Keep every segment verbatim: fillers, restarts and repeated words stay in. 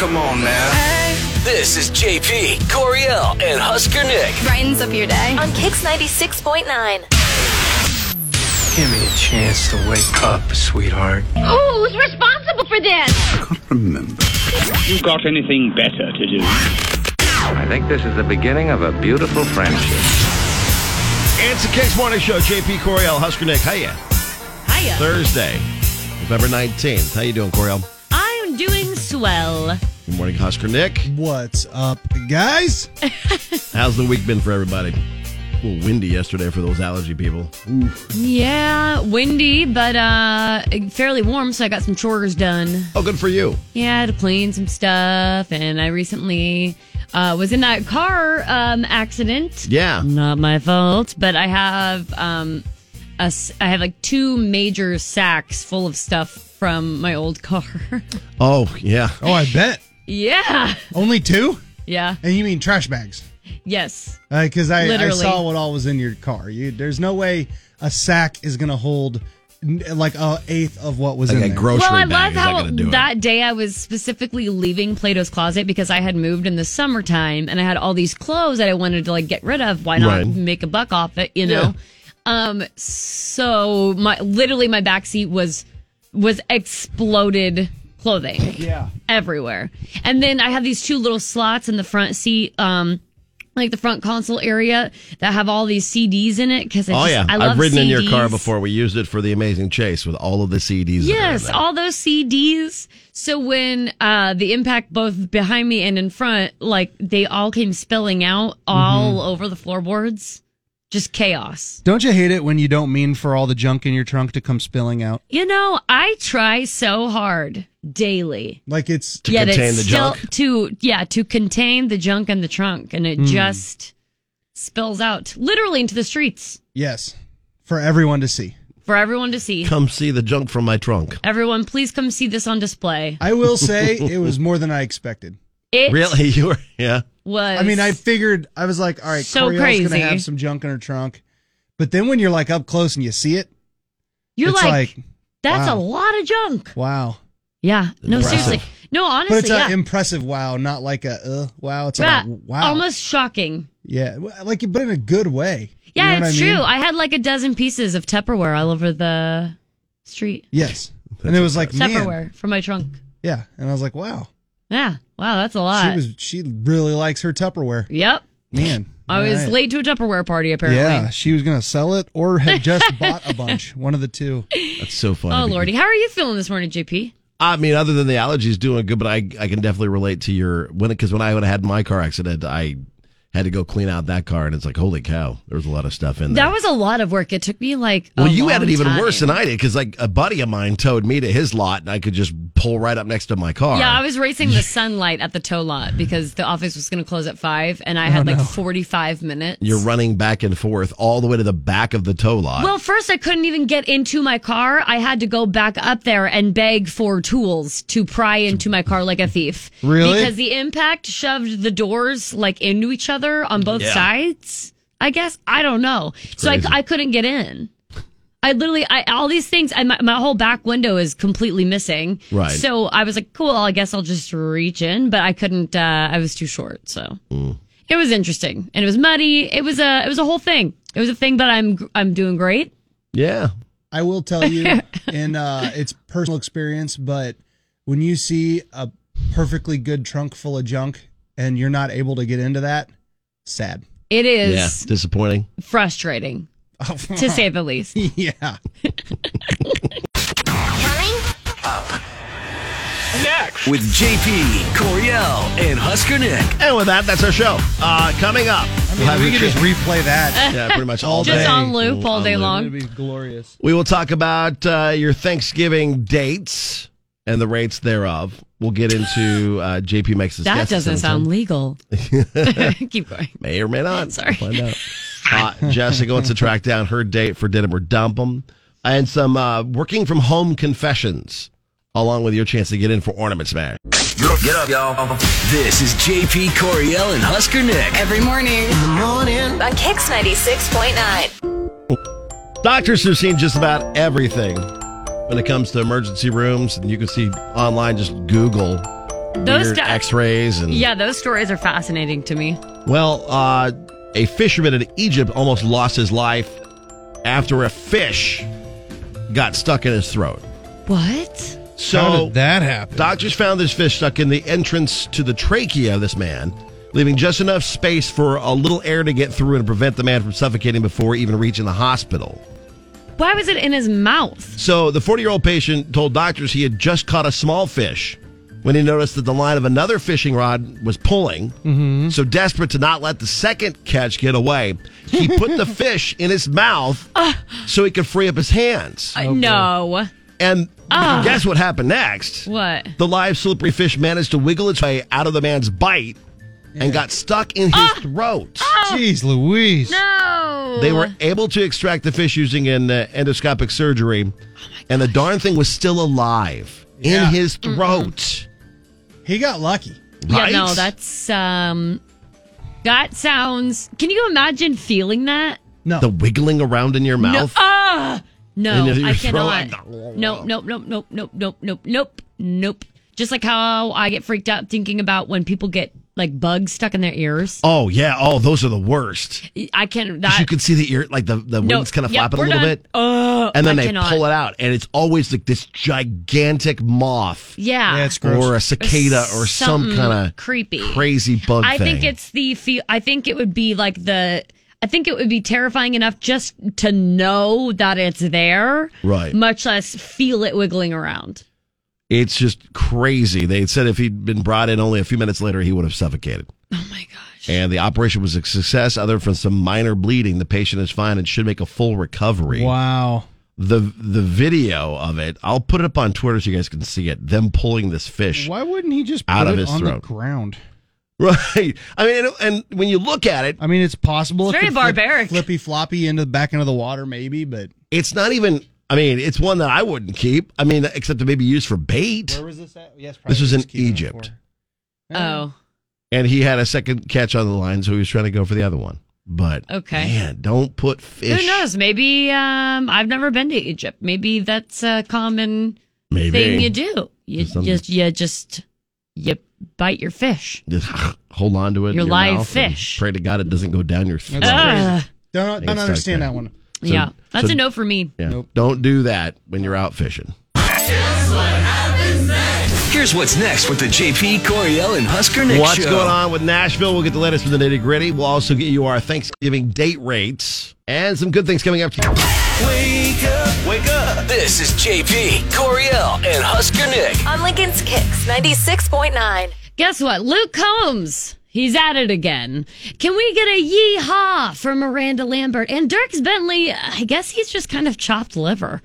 come on now. Hey. This is J P, Coriel, and Husker Nick. Brightens up your day. On Kix ninety-six point nine. Give me a chance to wake up, sweetheart. Who's responsible for this? I can't remember. You got anything better to do? I think this is the beginning of a beautiful friendship. It's the Kix Morning Show. J P, Coriel, Husker Nick. Hiya. Hiya. Thursday, November nineteenth. How you doing, Coriel? I'm doing swell. Good morning, Husker Nick. What's up, guys? How's the week been for everybody? A little windy yesterday for those allergy people. Ooh. Yeah, windy, but uh, fairly warm, so I got some chores done. Oh, good for you. Yeah, I had to clean some stuff, and I recently uh, was in that car um, accident. Yeah. Not my fault, but I have um, a, I have like two major sacks full of stuff from my old car. Oh, yeah. Oh, I bet. Yeah. Only two? Yeah. And you mean trash bags? Yes. Because uh, I, I Literally. saw what all was in your car. You, there's no way a sack is going to hold n- like a eighth of what was Like in a there. grocery Well, I bag love is not how going to do that it. day I was specifically leaving Plato's Closet because I had moved in the summertime and I had all these clothes that I wanted to like get rid of. Why not Right. make a buck off it, you know? Um, so my literally my back seat was was exploded clothing. Yeah. Everywhere. And then I have these two little slots in the front seat, um, like the front console area that have all these C Ds in it. Cause I Oh, just, yeah. I love I've ridden in your C Ds. car before. We used it for The Amazing Chase with all of the C Ds. Yes, that are in there. all those C Ds. So when uh, the impact both behind me and in front, like they all came spilling out all Mm-hmm. over the floorboards. Just chaos. Don't you hate it when you don't mean for all the junk in your trunk to come spilling out? You know, I try so hard daily. Like it's... To Yet contain it's the still junk? to yeah, to contain the junk in the trunk, and it Hmm. just spills out literally into the streets Yes. For everyone to see. for everyone to see. Come see the junk from my trunk. Everyone, please come see this on display. I will say it was more than I expected. It Really? You were, yeah. was. I mean, I figured, I was like, all right, So Coriel's crazy. going to have some junk in her trunk. But then when you're like up close and you see it, You're it's like, like, that's wow. a lot of junk. wow. Yeah. No, Impressive. seriously. No, honestly, But it's yeah. an impressive wow, not like a uh, wow. It's yeah. like a wow. Almost shocking. Yeah, like, but in a good way. Yeah, You know it's what I mean? true. I had like a dozen pieces of Tupperware all over the street. Yes. And it was like, man. Tupperware from my trunk. Yeah. And I was like, wow. Yeah. Wow, that's a lot. She was. She really likes her Tupperware. Yep. Man. I was All right. late to a Tupperware party, apparently. Yeah, she was going to sell it or had just bought a bunch. One of the two. That's so funny. Oh, Lordy. How are you feeling this morning, J P? I mean, other than the allergies, doing good, but I I can definitely relate to your when because when I had my car accident, I had to go clean out that car, and it's like, holy cow, there was a lot of stuff in there. That was a lot of work. It took me like a well, you had long it even time. worse than I did because like a buddy of mine towed me to his lot, and I could just pull right up next to my car. Yeah, I was racing the sunlight at the tow lot because the office was going to close at five, and I had like forty-five minutes. You're running back and forth all the way to the back of the tow lot. Well, first I couldn't even get into my car. I had to go back up there and beg for tools to pry into my car like a thief. Really? Because the impact shoved the doors like into each other on both Yeah. sides. I guess I don't know. So I, crazy. I couldn't get in. I literally, I all these things. I, my, my whole back window is completely missing. Right. So I was like, cool. I guess I'll just reach in, but I couldn't. Uh, I was too short. So. Mm. It was interesting, and it was muddy. It was a it was a whole thing. It was a thing, but I'm I'm doing great. yeah. I will tell you, in uh, it's personal experience, but when you see a perfectly good trunk full of junk and you're not able to get into that, sad. It is Yeah. Disappointing. frustrating, to say the least. Yeah. Next. With J P, Coriel, and Husker Nick. And with that, that's our show. Uh, coming up, I mean, we'll have we your could just chance- replay that. yeah, pretty much all Just day. on loop all On day loop. long. It'd be glorious. We will talk about uh, your Thanksgiving dates and the rates thereof. We'll get into uh, J P makes his That guess at doesn't sound seven ten. legal. Keep going. May or may not. Sorry. We'll find out. Uh, Jessica wants to track down her date for Didim or Dump 'em. And some uh, working from home confessions, along with your chance to get in for Ornaments Man. Get up, get up, y'all. This is J P, Coriel, and Husker Nick. Every morning. In the morning. On Kix ninety-six point nine. Doctors have seen just about everything when it comes to emergency rooms, and you can see online, just Google Those weird sto- X-rays and Yeah, those stories are fascinating to me. Well, uh, a fisherman in Egypt almost lost his life after a fish got stuck in his throat. What? So How did that happen? doctors found this fish stuck in the entrance to the trachea of this man, leaving just enough space for a little air to get through and prevent the man from suffocating before even reaching the hospital. Why was it in his mouth? So the forty-year-old patient told doctors he had just caught a small fish when he noticed that the line of another fishing rod was pulling. Mm-hmm. So desperate to not let the second catch get away, he put the fish in his mouth uh, so he could free up his hands. Uh, no. And uh, guess what happened next? What? The live slippery fish managed to wiggle its way out of the man's bite and got stuck in his uh, throat. Oh, Jeez Louise. No. They were able to extract the fish using an uh, endoscopic surgery, oh and the darn thing was still alive Yeah. in his throat. Mm-mm. He got lucky. Right? Yeah, no, that's, um, that sounds, can you imagine feeling that? No. The wiggling around in your No. mouth. Ah! No, In your I throat. cannot. Nope, nope, nope, nope, nope, nope, nope, nope, nope. Just like how I get freaked out thinking about when people get like bugs stuck in their ears. Oh, yeah. Oh, those are the worst. I can't. 'Cause That you can see the ear, like the, the no, wings kind of yep, flapping a we're little done. bit. Oh, and then I they cannot. pull it out, and it's always like this gigantic moth. Yeah, Yeah, it's gross. Or a cicada or some Something kind of creepy, crazy bug I thing. think it's the feel. I think it would be like the. I think it would be terrifying enough just to know that it's there, Right. Much less feel it wiggling around. It's just crazy. They said if he'd been brought in only a few minutes later, he would have suffocated. Oh my gosh! And the operation was a success. Other than some minor bleeding, the patient is fine and should make a full recovery. Wow. The the video of it, I'll put it up on Twitter so you guys can see it. Them pulling this fish Why wouldn't he just put out of it his on throat. the ground? Right. I mean, and, and when you look at it, I mean, it's possible. It's it very could flip- barbaric. Flippy floppy into the back into the water, maybe, but it's not even. I mean, it's one that I wouldn't keep. I mean, except to maybe use for bait. where was this at? Yes, This was in just keeping it Egypt. for- Oh, And he had a second catch on the line, so he was trying to go for the other one. But Okay. man, don't put fish. who knows? Maybe um, I've never been to Egypt. Maybe that's a common Maybe thing you do. You Some- just you just you bite your fish. just hold on to it. in Your your live mouth and fish. Pray to God it doesn't go down your throat. That's Ugh. crazy. Don't It's don't stuck understand there. that one. So- yeah, that's so- a no for me. Yeah. Nope. Don't do that when you're out fishing. Here's what's next with the J P, Coriel, and Husker Nick What's show. going on with Nashville? We'll get the latest from the nitty gritty. We'll also get you our Thanksgiving date rates and some good things coming up. Wake up, wake up. This is J P, Coriel, and Husker Nick. On Lincoln's Kicks ninety-six point nine. Guess what? Luke Combs. He's at it again. Can we get a yee-haw from Miranda Lambert? And Dierks Bentley, I guess he's just kind of chopped liver.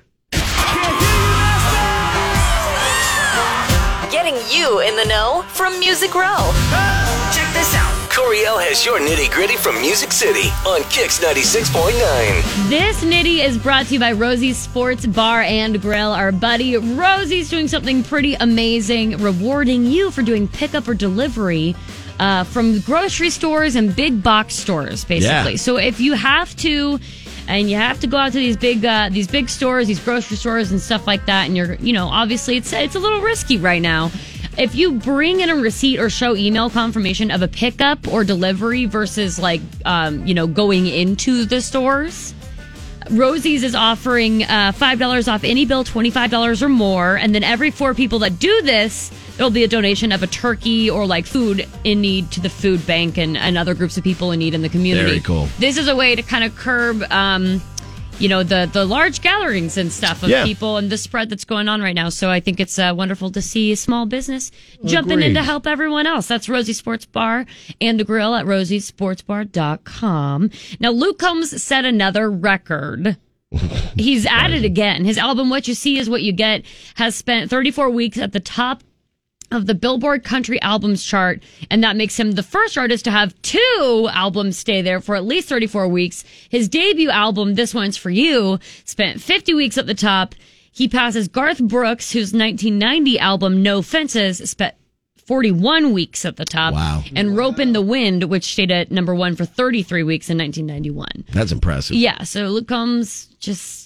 Getting you in the know from Music Row. Check this out. Coriel has your nitty gritty from Music City on Kicks ninety-six point nine. This nitty is brought to you by Rosie's Sports Bar and Grill. Our buddy Rosie's doing something pretty amazing, rewarding you for doing pickup or delivery uh, from grocery stores and big box stores, basically. Yeah. So if you have to, and you have to go out to these big uh, these big stores, these grocery stores and stuff like that, and you're, you know, obviously it's it's a little risky right now. If you bring in a receipt or show email confirmation of a pickup or delivery versus like, um, you know, going into the stores, Rosie's is offering uh, five dollars off any bill, twenty-five dollars or more. And then every four people that do this, there'll be a donation of a turkey or like food in need to the food bank and, and other groups of people in need in the community. Very cool. This is a way to kind of curb, um, you know, the, the large gatherings and stuff of Yeah. people and the spread that's going on right now. So I think it's uh, wonderful to see a small business jumping in Agreed. to help everyone else. That's Rosie Sports Bar and the Grill at rosie sports bar dot com. Now, Luke Combs set another record. He's at it again. His album, What You See Is What You Get, has spent thirty-four weeks at the top of the Billboard Country Albums chart, and that makes him the first artist to have two albums stay there for at least thirty-four weeks. His debut album, This One's For You, spent fifty weeks at the top. He passes Garth Brooks, whose nineteen ninety album, No Fences, spent forty-one weeks at the top. Wow. And Rope in the Wind, which stayed at number one for thirty-three weeks in nineteen ninety-one. That's impressive. Yeah, so Luke Combs just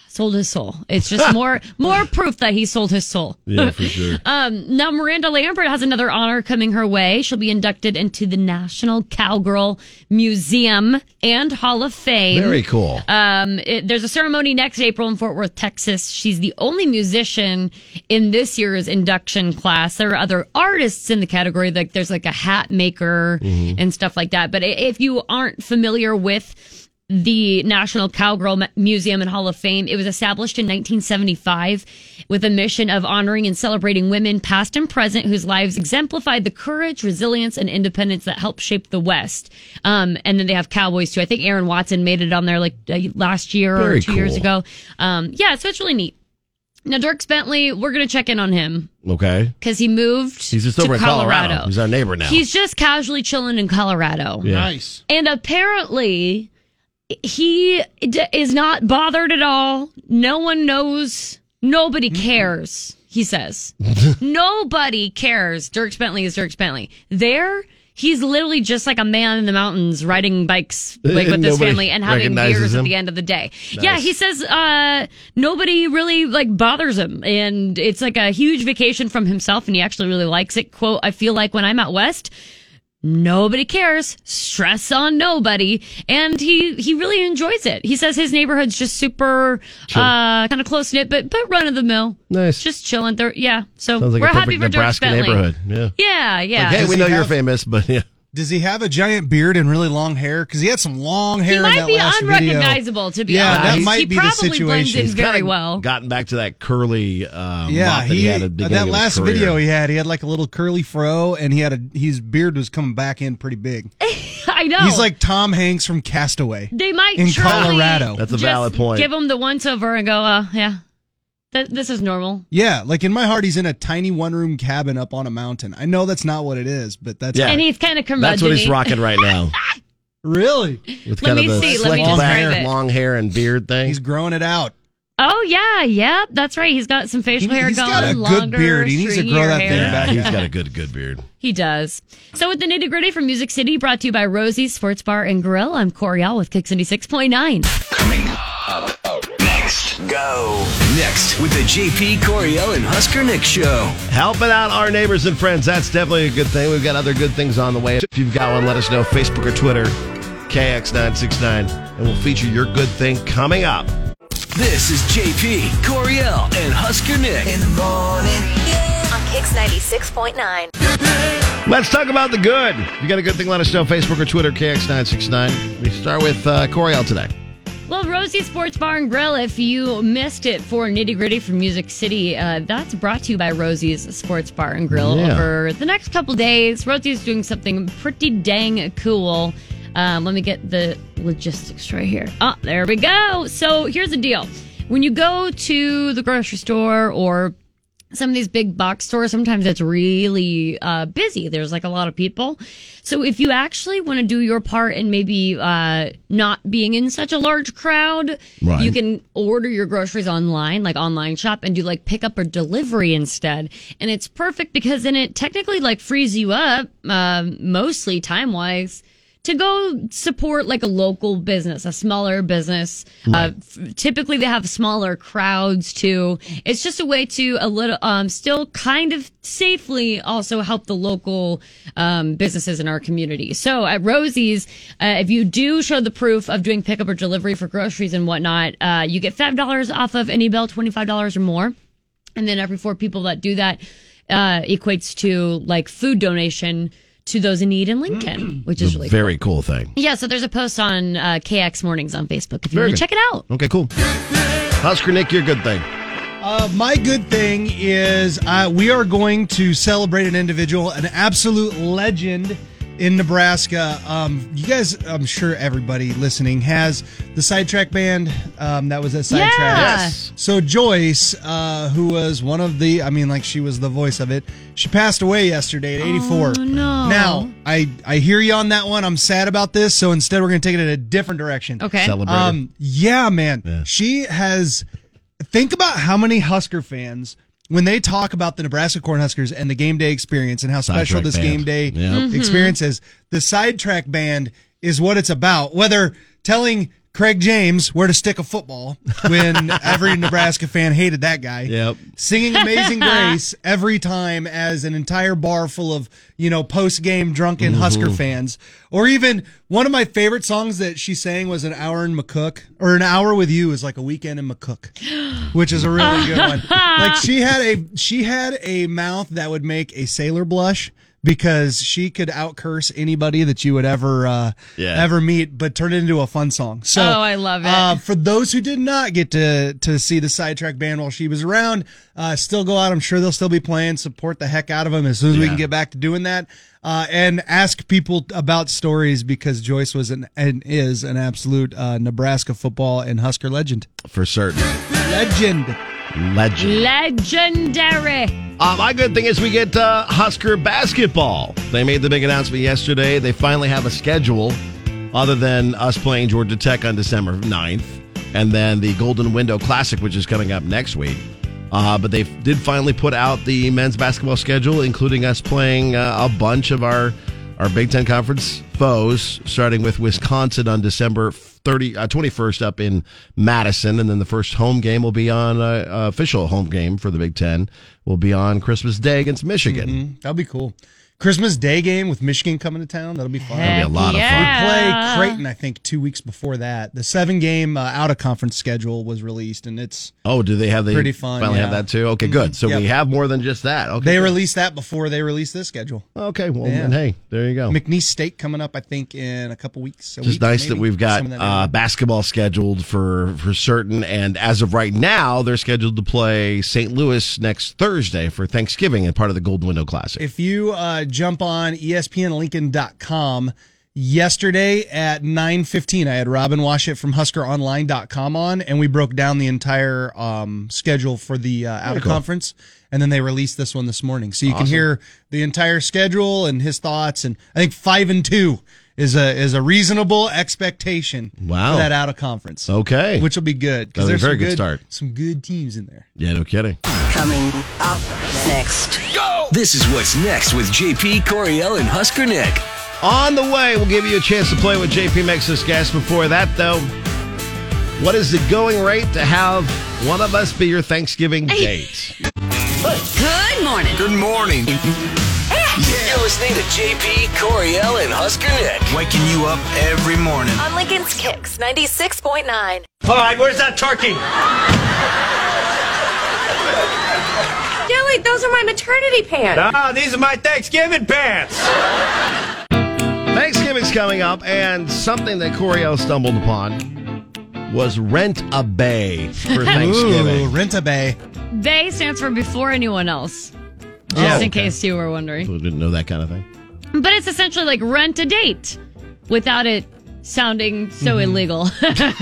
sold his soul. It's just more more proof that he sold his soul. Yeah, for sure. um, now, Miranda Lambert has another honor coming her way. She'll be inducted into the National Cowgirl Museum and Hall of Fame. Very cool. Um, it, there's a ceremony next April in Fort Worth, Texas. She's the only musician in this year's induction class. There are other artists in the category. Like there's like a hat maker Mm-hmm. and stuff like that. But if you aren't familiar with the National Cowgirl Museum and Hall of Fame, it was established in nineteen seventy-five with a mission of honoring and celebrating women past and present whose lives exemplified the courage, resilience, and independence that helped shape the West. Um, and then they have cowboys too. I think Aaron Watson made it on there like uh, last year Very or two cool. years ago. Um, yeah, so it's really neat. Now, Dierks Bentley, we're going to check in on him Okay. because he moved He's just to over in Colorado. Colorado. He's our neighbor now. He's just casually chilling in Colorado. Yeah. Nice. And apparently, he d- is not bothered at all. No one knows. Nobody cares, he says. Nobody cares. Dierks Bentley is Dierks Bentley. There, he's literally just like a man in the mountains riding bikes like, with his Nobody family and having recognizes beers him? at the end of the day. Yeah, he says uh, nobody really like bothers him. And it's like a huge vacation from himself, and he actually really likes it. Quote, I feel like when I'm out west, nobody cares. Stress on nobody. And he, he really enjoys it. He says his neighborhood's just super, uh, kind of close knit, but, but run of the mill. Nice. Just chilling there. Yeah. So Sounds like we're a happy perfect for Dierks Nebraska Bentley. neighborhood. Yeah. Yeah. Yeah. Like, hey, Does we he know you're have- famous, but yeah. Does he have a giant beard and really long hair? Because he had some long hair he in might that be last video. unrecognizable, to be Yeah, honest. that might he be the probably situation. blends in He's very Kinda well. Gotten back to that curly um, Yeah, mop that he, he, had at the uh, beginning that of his last career. video he had, he had like a little curly fro, and he had a his beard was coming back in pretty big. I know. He's like Tom Hanks from Castaway. they might in truly Colorado. That's a just valid point. Give him the once over and go, uh, yeah, th- this is normal. Yeah, like in my heart, he's in a tiny one room cabin up on a mountain. I know that's not what it is, but that's Yeah. And he's kind of curmudgeon. That's what he's rocking right now. really. With Let kind me of the see, let me slick back, describe it. long hair and beard thing. He's growing it out. Oh yeah, yeah, that's right. He's got some facial He- hair he's going, got a good longer, beard. He needs to grow stringier that thing hair. back. yeah, he's got a good, good beard. He does. So with the nitty gritty from Music City, brought to you by Rosie's Sports Bar and Grill, I'm Coriel with Kick ninety-six point nine. Coming up next. Go. Next with the J P, Coriel, and Husker Nick show. Helping out our neighbors and friends. That's definitely a good thing. We've got other good things on the way. If you've got one, let us know. Facebook or Twitter, K X nine six nine, and we'll feature your good thing coming up. This is J P, Coriel, and Husker Nick. In the morning. On Kicks ninety-six point nine. Let's talk about the good. If you got a good thing, let us know. Facebook or Twitter, K X nine six nine. We start with uh, Coriel today. Well, Rosie Sports Bar and Grill, if you missed it for Nitty Gritty from Music City, uh, that's brought to you by Rosie's Sports Bar and Grill. Yeah. Over the next couple days, Rosie's doing something pretty dang cool. Um, let me get the logistics right here. Oh, there we go. So here's the deal. When you go to the grocery store or some of these big box stores, sometimes it's really uh, busy. There's like a lot of people. So if you actually want to do your part in maybe uh, not being in such a large crowd, Right. you can order your groceries online, like online shop, and do like pickup or delivery instead. And it's perfect because then it technically like frees you up, uh, mostly time wise, to go support like a local business, a smaller business. Uh, f- typically they have smaller crowds too. It's just a way to a little, um, still kind of safely also help the local, um, businesses in our community. So at Rosie's, uh, if you do show the proof of doing pickup or delivery for groceries and whatnot, uh, you get five dollars off of any bill, twenty-five dollars or more. And then every four people that do that, uh, equates to like food donation to those in need in Lincoln, which is really Very cool thing. cool. Yeah, so there's a post on uh, K X Mornings on Facebook if you Very want to good. check it out. Okay, cool. Husker Nick, your good thing. Uh, my good thing is uh, we are going to celebrate an individual, an absolute legend in Nebraska. Um, you guys, I'm sure everybody listening has the Sidetrack Band um, that was at Sidetrack. Yeah. Yes. So Joyce, uh, who was one of the, I mean, like she was the voice of it, she passed away yesterday at eighty-four. Oh, no. Now, I, I hear you on that one. I'm sad about this. So instead, we're going to take it in a different direction. Okay. Celebrate. her. Um, yeah, man. Yeah. She has. Think about how many Husker fans, when they talk about the Nebraska Cornhuskers and the game day experience and how special Sidetrack this band. game day Yeah. Mm-hmm. experience is, the Sidetrack Band is what it's about. Whether telling Craig James where to stick a football when every Nebraska fan hated that guy. Yep. Singing Amazing Grace every time as an entire bar full of, you know, post-game drunken Mm-hmm. Husker fans. Or even one of my favorite songs that she sang was An Hour in McCook, or An Hour with You is like a weekend in McCook, which is a really good one. Like she had a she had a mouth that would make a sailor blush, because she could out curse anybody that you would ever uh, Yeah. ever meet, but turn it into a fun song. So, Oh, I love it. Uh, for those who did not get to to see the Sidetrack Band while she was around, uh, still go out. I'm sure they'll still be playing. Support the heck out of them as soon as we Yeah. can get back to doing that. Uh, and ask people about stories, because Joyce was an and is an absolute uh, Nebraska football and Husker legend. For certain. Legend. Legend. Legendary. Uh, my good thing is we get uh, Husker basketball. They made the big announcement yesterday. They finally have a schedule other than us playing Georgia Tech on December ninth and then the Golden Window Classic, which is coming up next week. Uh, but they did finally put out the men's basketball schedule, including us playing uh, a bunch of our, our Big Ten Conference foes, starting with Wisconsin on December thirty, uh, twenty-first up in Madison. And then the first home game will be on, uh, uh, official home game for the Big Ten will be on Christmas Day against Michigan. Mm-hmm. That'll be cool. Christmas Day game with Michigan coming to town. That'll be fun. That'll be a lot of fun. yeah. We play Creighton, I think, two weeks before that. The seven-game uh, out-of-conference schedule was released, and it's Oh, do they have the Pretty fun, Finally yeah. have that too. Okay, good. So Yep. we have more than just that. Okay, they good. released that before they released this schedule. Okay, well, Yeah. then, hey, there you go. McNeese State coming up, I think, in a couple weeks. A Just week, nice maybe. that we've got Some of that uh, area. basketball scheduled for for certain, and as of right now, they're scheduled to play Saint Louis next Thursday for Thanksgiving and part of the Golden Window Classic. If you uh, jump on E S P N Lincoln dot com, yesterday at nine fifteen, I had Robin Washit from Husker Online dot com on, and we broke down the entire um, schedule for the uh, out-of-conference, and then they released this one this morning. So you can Awesome. hear the entire schedule and his thoughts, and I think five and two is a is a reasonable expectation Wow. for that out-of-conference. Okay. Which will be good, That'll be a there's very some good start. some good teams in there. Yeah, no kidding. Coming up next. This is what's next with J P, Coriel, and Husker Nick. On the way, we'll give you a chance to play with J P makes us guess. Before that, though, what is the going rate to have one of us be your Thanksgiving date? Good morning. Good morning. You're listening to J P, Coriel, and Husker Nick. Waking you up every morning. On Lincoln's Kicks ninety-six point nine. All right, where's that turkey? Yeah, wait, those are my maternity pants. Ah, these are my Thanksgiving pants. Thanksgiving's coming up, and something that Coriel stumbled upon was Rent a Bay for Thanksgiving. Ooh, Rent a Bay. Bay stands for before anyone else. Just Oh, in okay. case you were wondering. People didn't know that kind of thing. But it's essentially like rent a date without it sounding so Mm-hmm. illegal.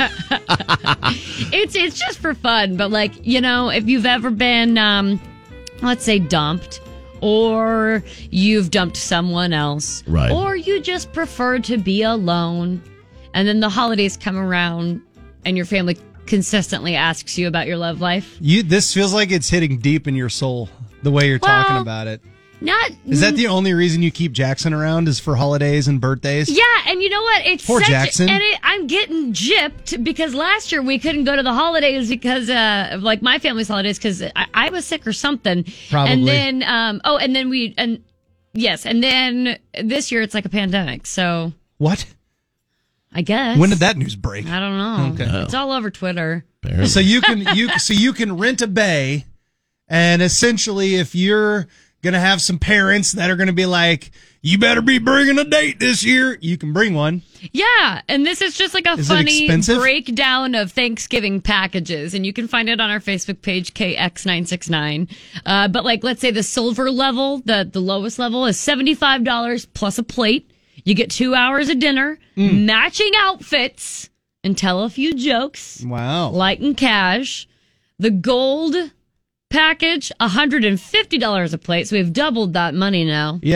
it's it's just for fun, but like, you know, if you've ever been um let's say dumped, or you've dumped someone else, Right. or you just prefer to be alone, and then the holidays come around and your family consistently asks you about your love life. You, this feels like it's hitting deep in your soul, the way you're talking Well, about it. Not Is that the only reason you keep Jackson around is for holidays and birthdays? Yeah, and you know what? It's Poor such, Jackson. and it, I'm getting gypped because last year we couldn't go to the holidays because, uh, of like my family's holidays because I, I was sick or something. Probably. And then, um, oh, and then we, and yes, and then this year it's like a pandemic. So What? I guess. When did that news break? I don't know. Okay. It's all over Twitter. So you can you so you can rent a bay, and essentially, if you're gonna have some parents that are gonna be like, "You better be bringing a date this year," you can bring one. Yeah, and this is just like a Is it funny expensive? breakdown of Thanksgiving packages, and you can find it on our Facebook page, K X nine six nine. Uh, but like, let's say the silver level, the the lowest level is seventy-five dollars plus a plate. You get two hours of dinner, Mm. matching outfits, and tell a few jokes, Wow. light and cash. The gold package, one hundred fifty dollars a plate, so we've doubled that money now. Yeah.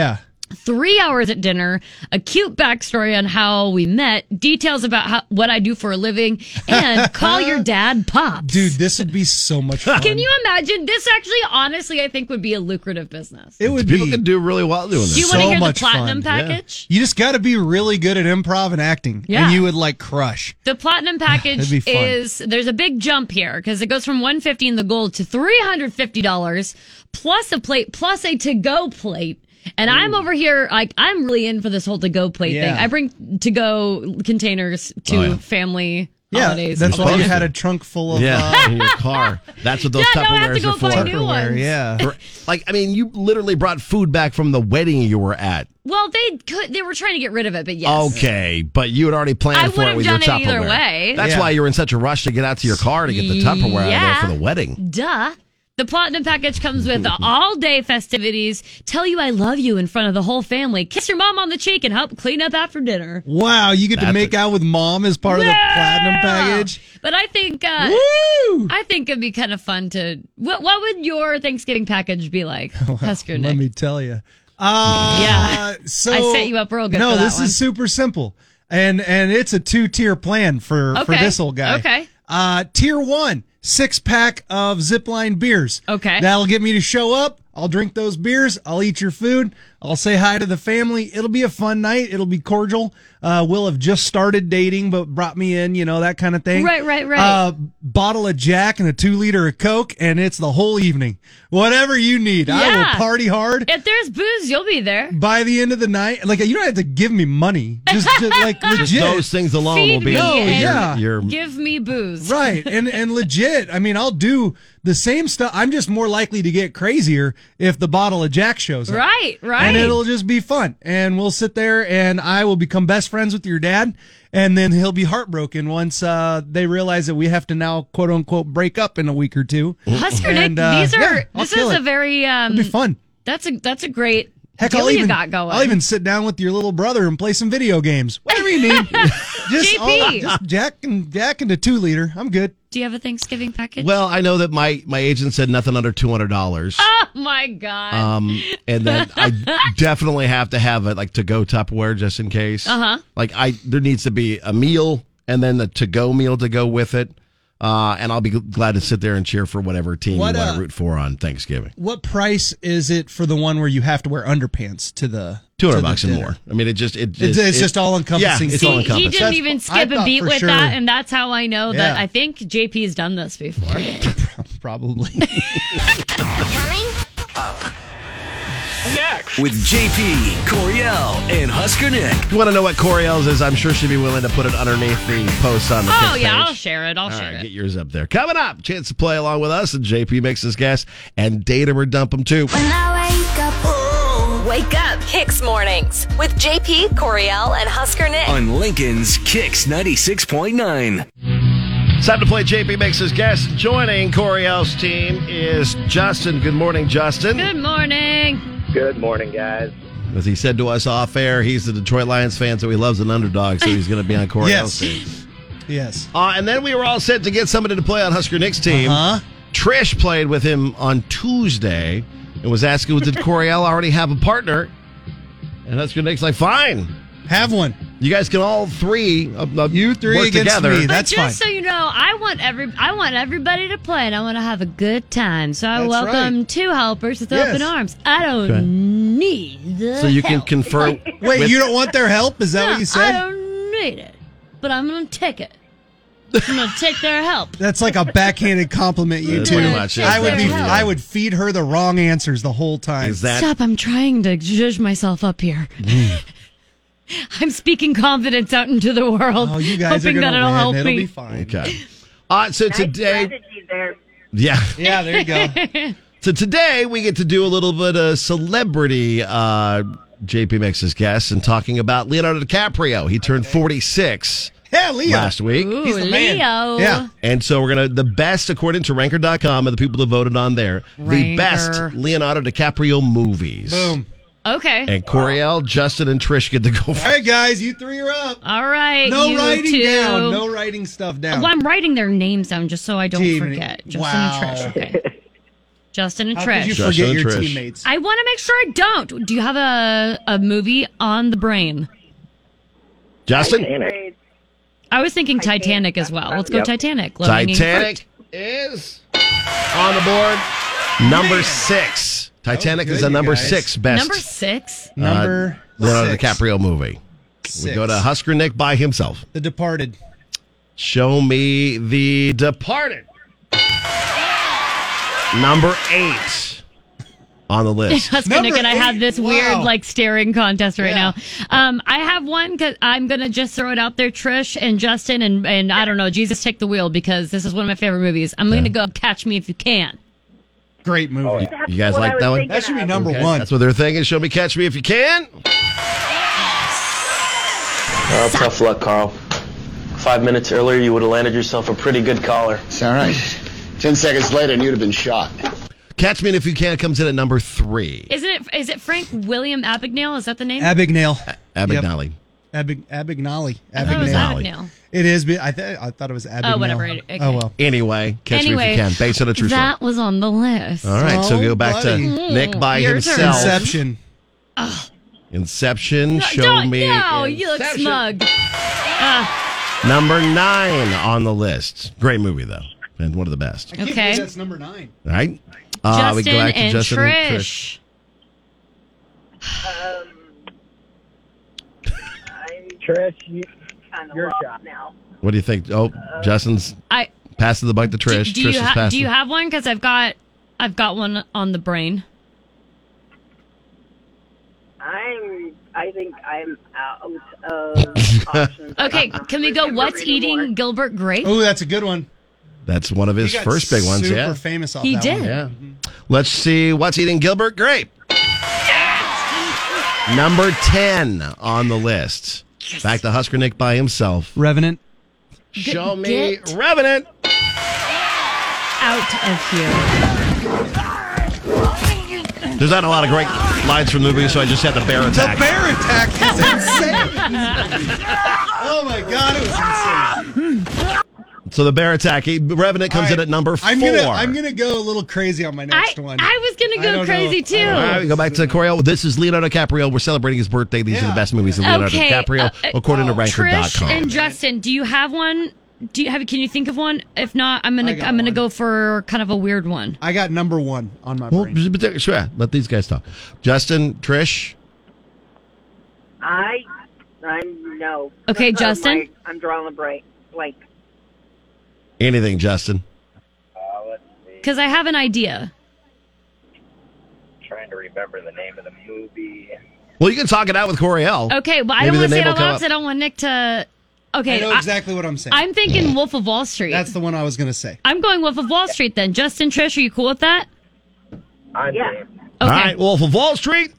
three hours at dinner, a cute backstory on how we met, details about how, what I do for a living, and call your dad Pops. Dude, this would be so much fun. Can you imagine? This actually, honestly, I think would be a lucrative business. It would People be. can do really well doing this. Do you so want to hear the much platinum fun. package? You just got to be really good at improv and acting, Yeah. and you would like crush. The platinum package That'd be fun. is, there's a big jump here because it goes from one hundred fifty dollars in the gold to three hundred fifty dollars plus a plate, plus a to-go plate. And I'm over here, like, I'm really in for this whole to-go plate Yeah. thing. I bring to-go containers to Oh, yeah. family Yeah, holidays. that's why you supposed had to. a trunk full of. Yeah, Uh, in your car. That's what those Yeah, no, I have to Tupperwares go are for. find new Tupperware, ones. yeah. For- Like, I mean, you literally brought food back from the wedding you were at. Well, they could, they were trying to get rid of it, but yes. Okay, but you had already planned I for would it have with your done Tupperware. it either way. That's Yeah. why you were in such a rush to get out to your car to get the Tupperware out Yeah. of there for the wedding. Duh. The platinum package comes with all day festivities, tell you I love you in front of the whole family, kiss your mom on the cheek, and help clean up after dinner. Wow, you get to That's make a- out with mom as part of the platinum package. But I think uh, Woo! I think it'd be kind of fun to. What What would your Thanksgiving package be like, Husker Nick? Let me tell you. Uh, Yeah. So I set you up real good No, for that this one. is super simple, and and it's a two tier plan for for Okay. this old guy. Okay. Uh, tier one, six pack of Zipline beers. Okay. That'll get me to show up. I'll drink those beers. I'll eat your food. I'll say hi to the family. It'll be a fun night. It'll be cordial. Uh, we'll have just started dating, but brought me in, you know, that kind of thing. Right, right, right. Uh, bottle of Jack and a two liter of Coke, and it's the whole evening. Whatever you need. I Yeah. will party hard. If there's booze, you'll be there. By the end of the night, like, you don't have to give me money. Just, to, like, legit. Just those things alone Feed will be me No, and yeah. your, give me booze. Right. And and legit. I mean, I'll do the same stuff. I'm just more likely to get crazier if the bottle of Jack shows up. Right, right. And it'll just be fun. And we'll sit there and I will become best friends with your dad. And then he'll be heartbroken once uh, they realize that we have to now, quote unquote, break up in a week or two. Husker Nick, And, uh, these are yeah, I'll this kill is it. a very um It'll be fun. that's a that's a great Heck, deal I'll you even, got going. I'll even sit down with your little brother and play some video games. Whatever you need. just, J P. all- just Jack and Jack and the two liter. I'm good. Do you have a Thanksgiving package? well, I know that my, my agent said nothing under two hundred dollars. oh my god. Um, and then I definitely have to have it like to go Tupperware just in case. Uh-huh. Like I, there needs to be a meal and then the to go meal to go with it. Uh, and I'll be glad to sit there and cheer for whatever team What, you want uh, to root for on Thanksgiving. What price is it for the one where you have to wear underpants to the Two to hundred the bucks and dinner? more. I mean, it just it It's, just, it's it- just all encompassing. Yeah, it's See, all he encompassing. didn't That's- even I skip a thought beat for with sure- that, and that's how I know that Yeah. I think J P's done this before. Probably. With J P, Coriel, and Husker Nick. If you want to know what Coriel's is, I'm sure she'd be willing to put it underneath the post on the Oh Kick yeah, page. I'll share it. I'll All share right, it. get yours up there. Coming up, chance to play along with us, and J P makes his guess, and date him or dump him too. Wake up, Kicks Mornings with J P, Coriel, and Husker Nick. On Lincoln's Kicks ninety-six point nine. It's time to play J P makes his guess. Joining Coriel's team is Justin. Good morning, Justin. Good morning. Good morning, guys. As he said to us off air, he's the Detroit Lions fan, so he loves an underdog, so he's going to be on Coriel's Yes. team. Yes. Uh, and then we were all set to get somebody to play on Husker Nick's team. Huh? Trish played with him on Tuesday and was asking, did Coriel already have a partner? And Husker Nick's like, fine. Have one. You guys can all three, uh, uh, You three work against together. me. But That's just fine. so you know, I want every I want everybody to play, and I want to have a good time. So I That's welcome right. two helpers with Yes. open arms. I don't Okay. need the So you can help. confer. Wait, with- you don't want their help? Is that No, what you I said? don't need it, but I'm gonna take it. I'm gonna take their help. That's like a backhanded compliment, you That's two. pretty much it. I would be. That's I would feed her the wrong answers the whole time. Is that Stop! I'm trying to judge myself up here. I'm speaking confidence out into the world, Oh, you guys hoping are that gonna it'll win. help It'll me. be fine. okay? Uh, so today, there. yeah. Yeah, there you go. So today we get to do a little bit of celebrity. Uh, J P makes his guess and talking about Leonardo DiCaprio. He turned forty-six Yeah, Leo. last week. Ooh, He's the man. Leo. Yeah. And so we're going to, the best, according to ranker dot com, of the people that voted on there, the Ranker. best Leonardo DiCaprio movies. Boom. Okay. And Coriel, Justin, and Trish get to go All first. right, guys, you three are up. All right. No you writing two. down. No writing stuff down. Well, I'm writing their names down just so I don't Gee, forget. Justin wow. and Trish. Okay. Justin and How Trish. could you Justin forget and your Trish. teammates? I want to make sure I don't. Do you have a, a movie on the brain? Justin? I was thinking Titanic as well. Let's go Titanic. Low-hanging Titanic is on the board. Number six. Titanic good, is the you number guys. six fruit. best Number six? uh, Number Leonardo six. DiCaprio movie. Six. We go to Husker Nick by himself. The Departed. Show me The Departed. Number eight on the list. Husker Nick and I eight. have this weird Wow. like staring contest right Yeah. now. Um, I have one because I'm gonna just throw it out there, Trish and Justin, and and I don't know, Jesus take the wheel because this is one of my favorite movies. I'm gonna go Catch Me If You Can. Great movie. You guys like that one? That should be number Okay, one. That's what they're thinking. Show me Catch Me If You Can. Oh, tough luck, Carl. Five minutes earlier, you would have landed yourself a pretty good collar. It's all right. Ten seconds later, and you'd have been shot. Catch Me If You Can comes in at number three. Isn't it? Is it Frank William Abagnale? Is that the name? Abagnale. Abagnale. Abig- Abignale. I thought it was Abagnale. Abagnale. It is. But I, th- I thought it was Abignale. Oh, whatever. Okay. Oh, well. Anyway, Catch Anyway, Me If You Can. Based on a true story. That was on the list. All right, so Oh, go back buddy. to Nick by Your turn. himself. Inception. Inception. Show Don't, me. no, you look Inception. smug. Number nine on the list. Great movie though, and one of the best. I can't Okay. believe that's number nine. All right. Uh, we Justin go back to and Justin Trish. Trish, you, your shot now. What do you think? Oh, Justin's I passing the buck to Trish. do, do Trish you is ha- passing. do you have one? Because I've got I've got one on the brain. I'm. I think I'm out of options. Okay, can we go? What's eating Gilbert Grape? Oh, that's a good one. That's one of his He got first big ones. Super Yeah. famous off He that did. one. Yeah. Let's see what's eating Gilbert Grape. Number ten on the list. Back to Husker Nick by himself. Revenant. Show me get- Revenant. Out of here. There's not a lot of great lines from the movie, so I just had the bear The attack. bear attack is insane. Oh my god, it was insane. So the bear attack. he- Revenant comes All in right, at number four. I'm gonna I'm gonna go a little crazy on my I, next one. I was I gonna go don't crazy know. too. All right, we go back to Coriel. This is Leonardo DiCaprio. We're celebrating his birthday. These are Yeah. the best movies of Leonardo Okay, DiCaprio, uh, according to ranker dot Trish com. and Justin, do you have one? Do you have? Can you think of one? If not, I'm gonna I got I'm gonna one. go for kind of a weird one. I got number one on my Well, brain. but- sure, let these guys talk. Justin, Trish, I. I'm no. Okay, Uh, Justin? my- I'm drawing a break. Blank. anything, Justin. Because I have an idea. Trying to remember the name of the movie. Well, you can talk it out with Coriel. Okay, but I Maybe don't want the to say name it will out come loud up. because I don't want Nick to. Okay, I know I- exactly what I'm saying. I'm thinking Wolf of Wall Street. That's the one I was gonna say. I'm going Wolf of Wall Street then. Justin, Trish, are you cool with that? I'm Yeah. game. All Okay. right, Wolf of Wall Street.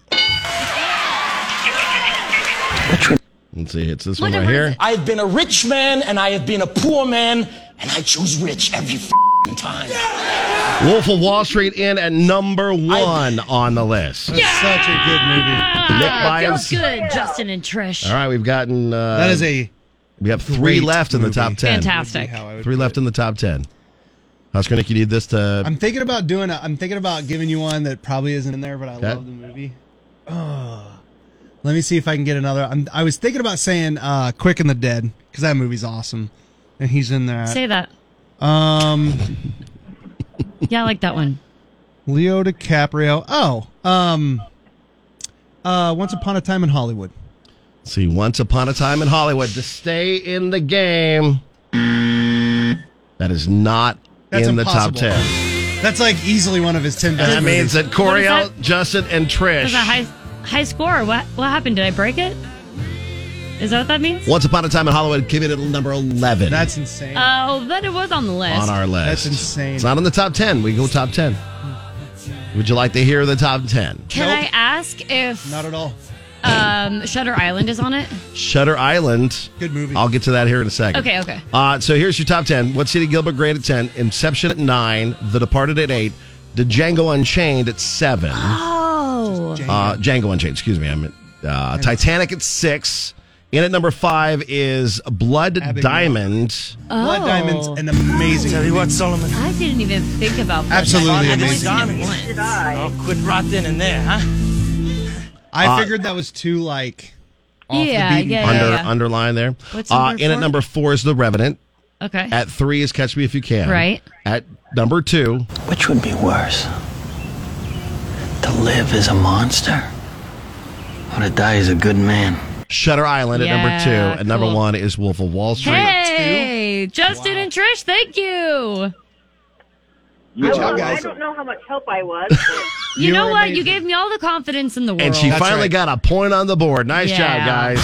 Let's see, it's this one What- right what is here. it? I've been a rich man and I have been a poor man, and I choose rich every f***ing time. Wolf of Wall Street in at number one on the list. That's such a good movie. Nick Ah, Byams. feels good, Justin and Trish. All right, we've gotten. Uh, That is a We have three great left in the movie. top ten. Fantastic. how I would Three put left it. in the top ten. Husker Nick, you need this to. I'm thinking about doing a, I'm thinking about giving you one that probably isn't in there, but I Okay. love the movie. Oh. Let me see if I can get another. I'm, I was thinking about saying uh, Quick and the Dead because that movie's awesome, and he's in there. Say that. Um, Yeah, I like that one. Leo DiCaprio. Oh, um, uh, Once Upon a Time in Hollywood. See, Once Upon a Time in Hollywood to stay in the game. That is not That's in impossible. the top ten. That's like easily one of his ten best. That means movies. that Coriel, What is that? Justin, and Was Trish. that high high score? What what happened? Did I break it? Is that what that means? Once Upon a Time in Hollywood came in at number eleven That's insane. Oh, but it was on the list. on our list. That's insane. It's not on the top ten. We go top ten. Would you like to hear the top ten? Can Nope. I ask if Not at all. um, Shutter Island is on it? Shutter Island. Good movie. I'll get to that here in a second. Okay, okay. Uh, so here's your top ten. What's City Gilbert Grape at ten? Inception at nine. The Departed at eight. The Django Unchained at seven. Oh. Uh, Django Unchained, excuse me. I mean, uh, Titanic at six. In at number five is Blood Abigail. Diamond. Blood Oh. Diamond's an amazing Tell you movie. what, Solomon. I didn't even think about that. Absolutely I've only amazing. seen it once. Did I? Oh, quit right then and there, huh? I Uh, figured that was too, like, off Yeah, the beaten yeah, path. Under yeah. underline there. What's uh, number in at four? number four is The Revenant. Okay. At three is Catch Me If You Can. Right. At number two, Which would be worse? To live as a monster? Or to die as a good man? Shutter Island at Yeah, number two. At number cool. one is Wolf of Wall Street. Hey, Justin and Trish, thank you. Good I, job, I guys. don't know how much help I was. but- You, You know were what? You amazing. gave me all the confidence in the world. And she That's finally right. got a point on the board. Nice Yeah. job, guys.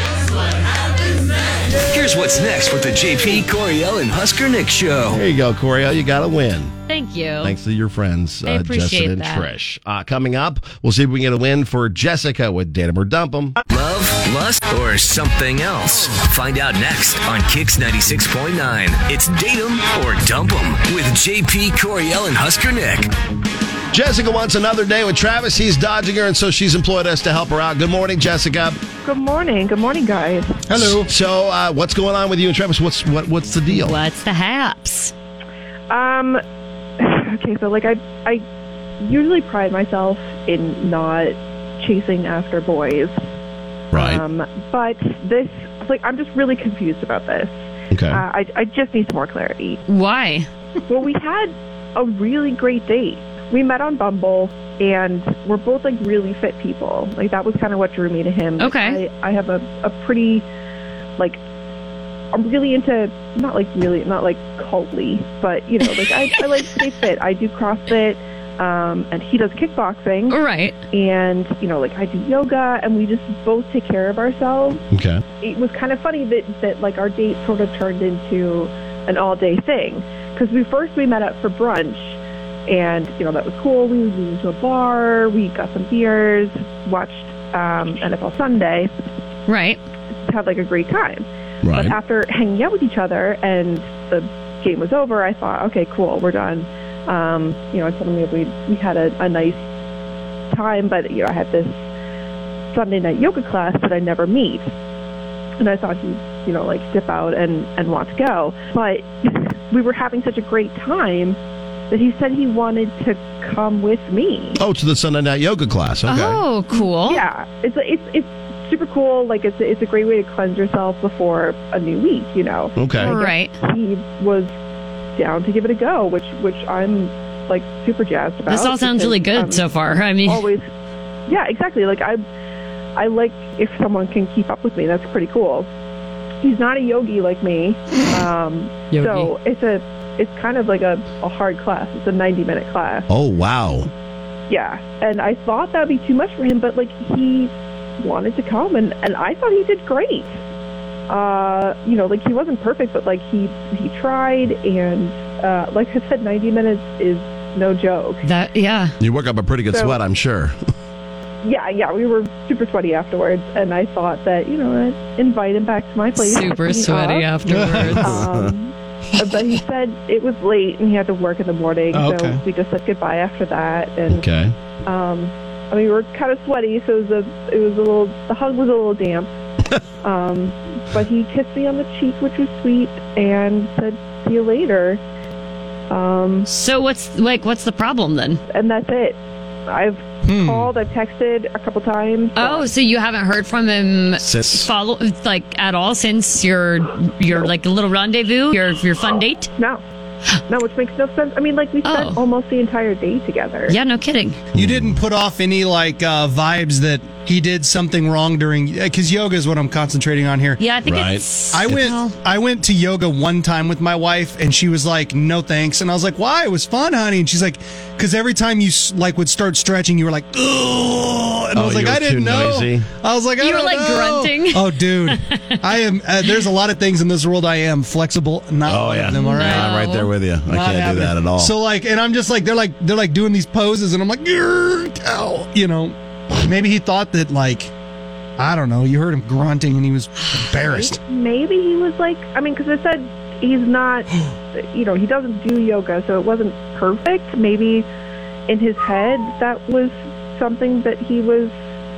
Here's what's next with the J P, Coriel, and Husker Nick show. There you go, Coriel. You got a win. Thank you. Thanks to your friends, I uh, appreciate Justin and that. Trish. Uh, coming up, we'll see if we can get a win for Jessica with Datum or Dump 'em. Love, lust, or something else? Find out next on Kix ninety-six point nine. It's Date 'em or Dump 'em with J P, Coriel, and Husker Nick. Jessica wants another day with Travis. He's dodging her, and so she's employed us to help her out. Good morning, Jessica. Good morning. Good morning, guys. Hello. So, uh, what's going on with you and Travis? What's what? What's the deal? What's the haps? Um, okay, so like I, I usually pride myself in not chasing after boys. Right. Um, but this, like, I'm just really confused about this. Okay. Uh, I, I just need some more clarity. Why? Well, we had a really great date. We met on Bumble, and we're both like really fit people. Like that was kind of what drew me to him. Like, Okay. I, I have a, a pretty, like, I'm really into not like really not like cultly, but you know, like I, I like to stay fit. I do CrossFit, um, and he does kickboxing. All right. And you know, like I do yoga, and we just both take care of ourselves. Okay. It was kind of funny that that like our date sort of turned into an all day thing because we first we met up for brunch. And, you know, that was cool. We went to a bar. We got some beers, watched um, N F L Sunday. Right. Had, like, a great time. Right. But after hanging out with each other and the game was over, I thought, okay, cool, we're done. Um, you know, I told him that we, we had a, a nice time, but, you know, I had this Sunday night yoga class that I never meet. And I thought he'd, you know, like, dip out and, and want to go. But we were having such a great time that he said he wanted to come with me. Oh, to the Sunday night yoga class. Okay. Oh, cool. Yeah, it's a, it's it's super cool. Like it's a, it's a great way to cleanse yourself before a new week. You know. Okay. And I Right. guess He was down to give it a go, which which I'm like super jazzed about. This all sounds because really good I'm so far. I mean, always. Yeah, exactly. Like I, I like if someone can keep up with me. That's pretty cool. He's not a yogi like me, um, Yogi. so it's a it's kind of like a, a hard class. It's a ninety minute class. Oh, wow. Yeah, and I thought that would be too much for him, but like he wanted to come, and, and I thought he did great. Uh, you know, like he wasn't perfect, but like he he tried, and uh, like I said, ninety minutes is no joke. that yeah. You work up a pretty good So- sweat, I'm sure. Yeah, yeah, we were super sweaty afterwards, and I thought that you know I'd invite him back to my place. Super Pick me sweaty up. afterwards. Um, but he said it was late and he had to work in the morning, Oh, okay. so we just said goodbye after that. And Okay. um, I mean, we were kind of sweaty, so it was a, it was a little, the hug was a little damp. um, but he kissed me on the cheek, which was sweet, and said, "See you later." Um, So what's like what's the problem then? and that's it. I've Hmm. called, I've texted a couple times. Oh, so you haven't heard from him Since- follow like at all since your your like little rendezvous, your your fun date? No. No, which makes no sense. I mean, like, we spent Oh. almost the entire day together. Yeah, no kidding. You didn't put off any like uh, vibes that he did something wrong during because yoga is what I'm concentrating on here. Yeah, I think Right. it's I went well, I went to yoga one time with my wife and she was like, "No thanks." And I was like, "Why? It was fun, honey." And she's like, "Cuz every time you s- like would start stretching, you were like, ugh." And I Oh, was like, you were "I didn't too know." noisy. I was like, I You were, don't like, know." grunting. Oh, dude. I am uh, there's a lot of things in this world I am flexible, not Oh, one yeah. of them, all right? I'm right there with you. I Not can't do happening. that at all. So like, and I'm just like, they're like, they're like doing these poses, and I'm like, "Grr, ow," you know, maybe he thought that like, I don't know. You heard him grunting, and he was embarrassed. Maybe he was like, I mean, because I said he's not, you know, he doesn't do yoga, so it wasn't perfect. Maybe in his head that was something that he was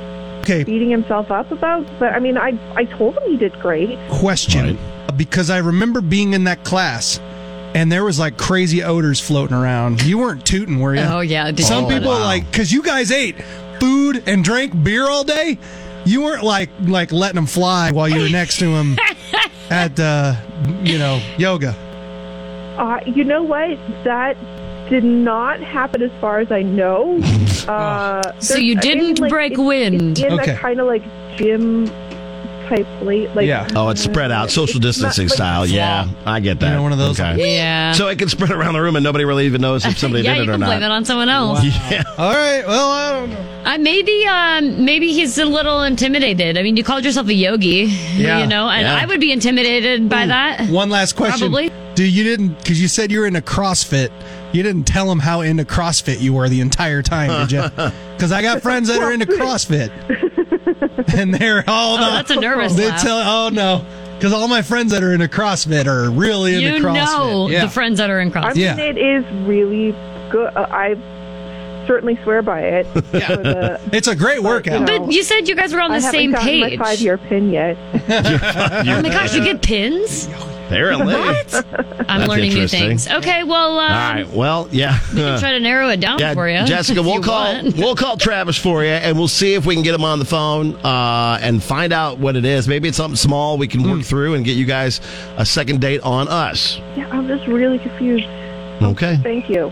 Okay. beating himself up about. But I mean, I I told him he did great. Question. Because I remember being in that class and there was like crazy odors floating around. You weren't tooting, were you? Oh, yeah. Did Some you- people wow. like, because you guys ate food and drank beer all day. You weren't like like letting them fly while you were next to him at, uh, you know, yoga. Uh, you know what? That did not happen as far as I know. Uh, So there's- you I mean, didn't like, break it's- wind. It's in Okay. that kind of like gym type plate. Like, Oh, it's spread out, social It's not, distancing like, style. Yeah, I get that. You know, one of those- Okay. Yeah. So it can spread around the room and nobody really even knows if somebody yeah, did you it or can not. blame it on someone else. Yeah. All right. Well, I don't know. Uh, maybe, um, maybe he's a little intimidated. I mean, you called yourself a yogi, Yeah. you know, and Yeah. I would be intimidated by that. One last question. Probably. Do you didn't, because you said you were into CrossFit, you didn't tell them how into CrossFit you were the entire time, did you? Because I got friends that are into CrossFit. And they're all Oh, no. that's a nervous They laugh. tell, oh no. Because all my friends that are into CrossFit are really into You CrossFit. know Yeah. the friends that are in I CrossFit. mean, Yeah. it is really good. Uh, I certainly swear by it. For the, It's a great workout. you know, But you said you guys were on I the haven't same gotten page. my five-year pin yet. Oh my gosh, you get pins? Apparently. I'm That's learning new interesting. things. Okay, well, um, All right. Well, yeah. we can try to narrow it down Yeah, for you. Jessica, if we'll you call want. we'll call Travis for you, and we'll see if we can get him on the phone uh, and find out what it is. Maybe it's something small we can work through and get you guys a second date on us. Yeah, I'm just really confused. Okay. Thank you.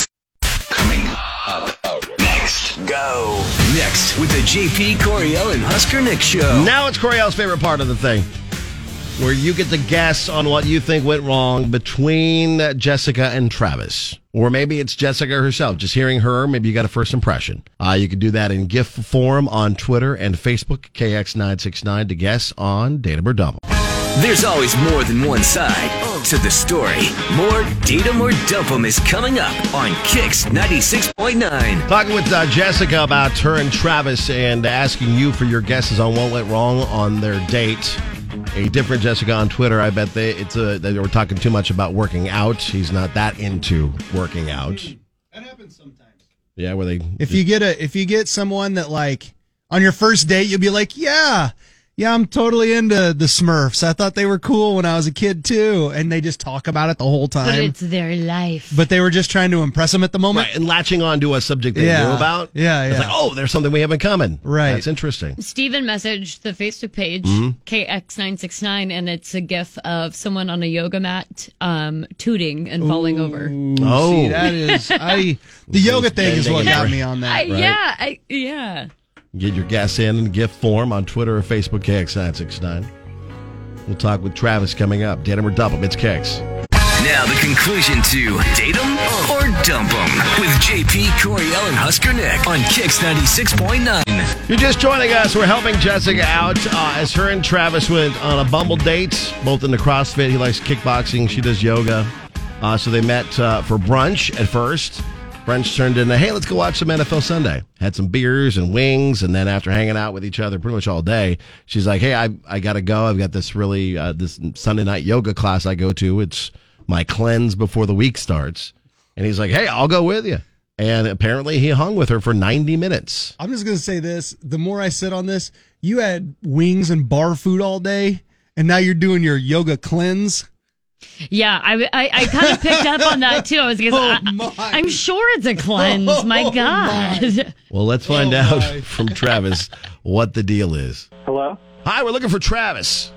Next, go. Next with the J P Coriel and Husker Nick show. Now it's Coriel's favorite part of the thing, where you get to guess on what you think went wrong between Jessica and Travis. Or maybe it's Jessica herself. Just hearing her, maybe you got a first impression. Uh, you can do that in GIF form on Twitter and Facebook, K X nine six nine, to guess on Datum or Dump 'Em. There's always more than one side to the story. More Date 'em or Dump 'em is coming up on Kicks ninety-six point nine. Talking with uh, Jessica about her and Travis and asking you for your guesses on what went wrong on their date. A different Jessica on Twitter. I bet they it's a, they were talking too much about working out. He's not that into working out. That happens sometimes. Yeah, where they If you get a if you get someone that like on your first date, you'll be like, yeah, yeah, I'm totally into the Smurfs. I thought they were cool when I was a kid too, and they just talk about it the whole time. But it's their life. But they were just trying to impress them at the moment. Right, and latching on to a subject they Yeah. knew about. Yeah, It's yeah. like, oh, there's something we have in common. Right. That's interesting. Steven messaged the Facebook page, Mhm. K X nine six nine, and it's a gif of someone on a yoga mat um, tooting and falling over. Oh. See, that is I. The yoga thing is what got me on that. I, Yeah, I, yeah. Get your guess in in gift form on Twitter or Facebook, K X nine six nine. We'll talk with Travis coming up. Date 'em or Dump 'Em. It's Kicks. Now the conclusion to Date 'em or Dump 'em with J P, Coriel, and Husker Nick on Kicks ninety-six point nine. You're just joining us. We're helping Jessica out uh, as her and Travis went on a Bumble date, both into CrossFit. He likes kickboxing. She does yoga. Uh, so they met uh, for brunch at first. Brunch turned into, hey, let's go watch some N F L Sunday. Had some beers and wings, and then after hanging out with each other pretty much all day, she's like, hey, I I got to go. I've got this really, uh, this Sunday night yoga class I go to. It's my cleanse before the week starts. And he's like, hey, I'll go with you. And apparently he hung with her for ninety minutes. I'm just gonna say this: the more I sit on this, you had wings and bar food all day, and now you're doing your yoga cleanse. Yeah, I, I, I kind of picked up on that too. I was gonna, Oh, I, I'm sure it's a cleanse. Oh, my God. my. Well, let's find Oh, out my. from Travis what the deal is. Hello? Hi, we're looking for Travis.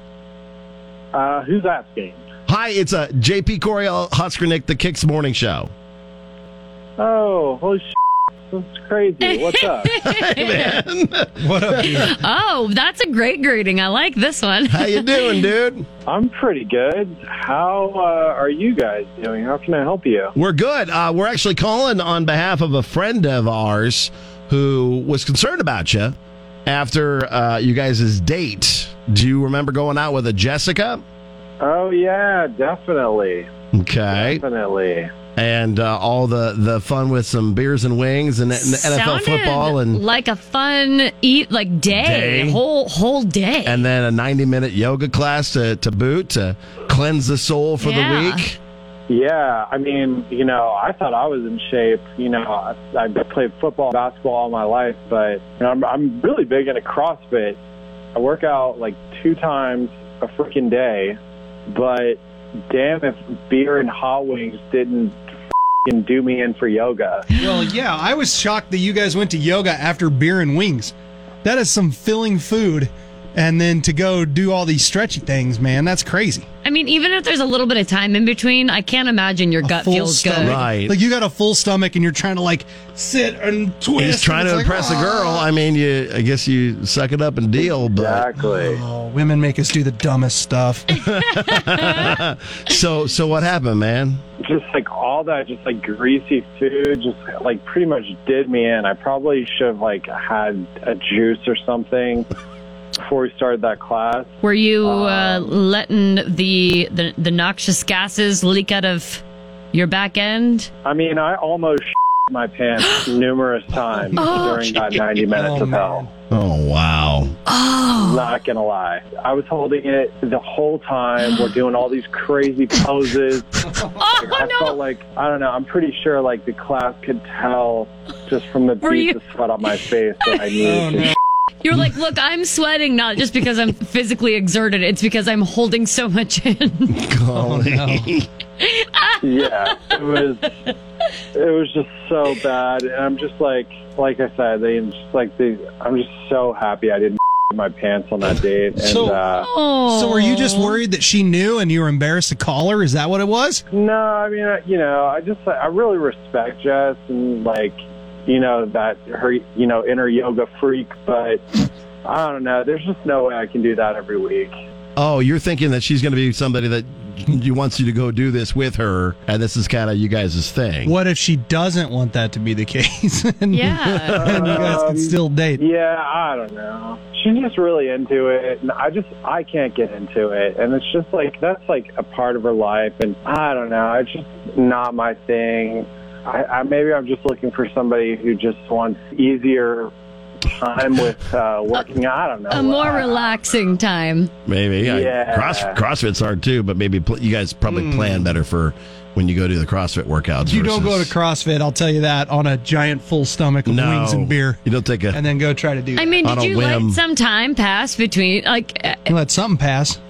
Uh, who's asking? Hi, it's uh, J P Coriel, Husker Nick, the Kicks Morning Show. Oh, holy sh**. That's crazy. What's up? Hey, man. What up, dude? Oh, that's a great greeting. I like this one. How you doing, dude? I'm pretty good. How uh, are you guys doing? How can I help you? We're good. Uh, we're actually calling on behalf of a friend of ours who was concerned about you after uh, you guys' date. Do you remember going out with a Jessica? Oh, yeah, definitely. Okay. Definitely. And uh, all the, the fun with some beers and wings and, and N F L Sounded football and like a fun eat like day, Day. whole whole day. and then a ninety minute yoga class to, to boot to cleanse the soul for Yeah. the week. Yeah, I mean, you know, I thought I was in shape. You know, I, I played football, basketball all my life, but you know, I'm, I'm really big into CrossFit. I work out like two times a freaking day, but damn if beer and hot wings didn't f***ing do me in for yoga. Well, yeah, I was shocked that you guys went to yoga after beer and wings. That is some filling food. And then to go do all these stretchy things, man, that's crazy. I mean, even if there's a little bit of time in between, I can't imagine your A gut full feels stomach. good. Right. Like you got a full stomach and you're trying to like sit and twist. He's trying and to it's impress like, a girl. I mean, you. I guess you suck it up and deal. But Exactly. Oh, women make us do the dumbest stuff. so, so what happened, man? Just like all that, just like greasy food, just like pretty much did me in. I probably should have like had a juice or something before we started that class. Were you uh, letting the, the the noxious gases leak out of your back end? I mean, I almost my pants numerous times Oh, during that ninety minutes Oh, of hell. Oh wow! Oh, Not gonna lie, I was holding it the whole time. We're doing all these crazy poses. oh I no! felt like, I don't know, I'm pretty sure like the class could tell just from the Were beads you- of sweat on my face that I needed to. You're like, look, I'm sweating not just because I'm physically exerted. It's because I'm holding so much in. Golly. Yeah, it was. It was just so bad, and I'm just like, like I said, they just like they. I'm just so happy I didn't my pants on that date. And So- uh, Oh. So were you just worried that she knew and you were embarrassed to call her? Is that what it was? no, I mean, I- you know, I just I really respect Jess and like, you know, that her, you know, inner yoga freak, but I don't know. There's just no way I can do that every week. Oh, you're thinking that she's going to be somebody that you wants you to go do this with her, and this is kind of you guys' thing. What if she doesn't want that to be the case? and, Yeah. and you guys can still date. Yeah, I don't know. She's just really into it, and I just I can't get into it, and it's just like that's like a part of her life, and I don't know. It's just not my thing. I, I maybe I'm just looking for somebody who just wants easier time with uh, working out. I don't know. A more I- relaxing time. Maybe. I- Yeah. Cross, CrossFit's hard too, but maybe pl- you guys probably plan better for when you go do the CrossFit workouts. You don't go to versus- CrossFit, I'll tell you that, on a giant full stomach of No. wings and beer. You don't take a. And then go try to do that. I mean, On did a you whim. let some time pass between, like, uh, Let something pass.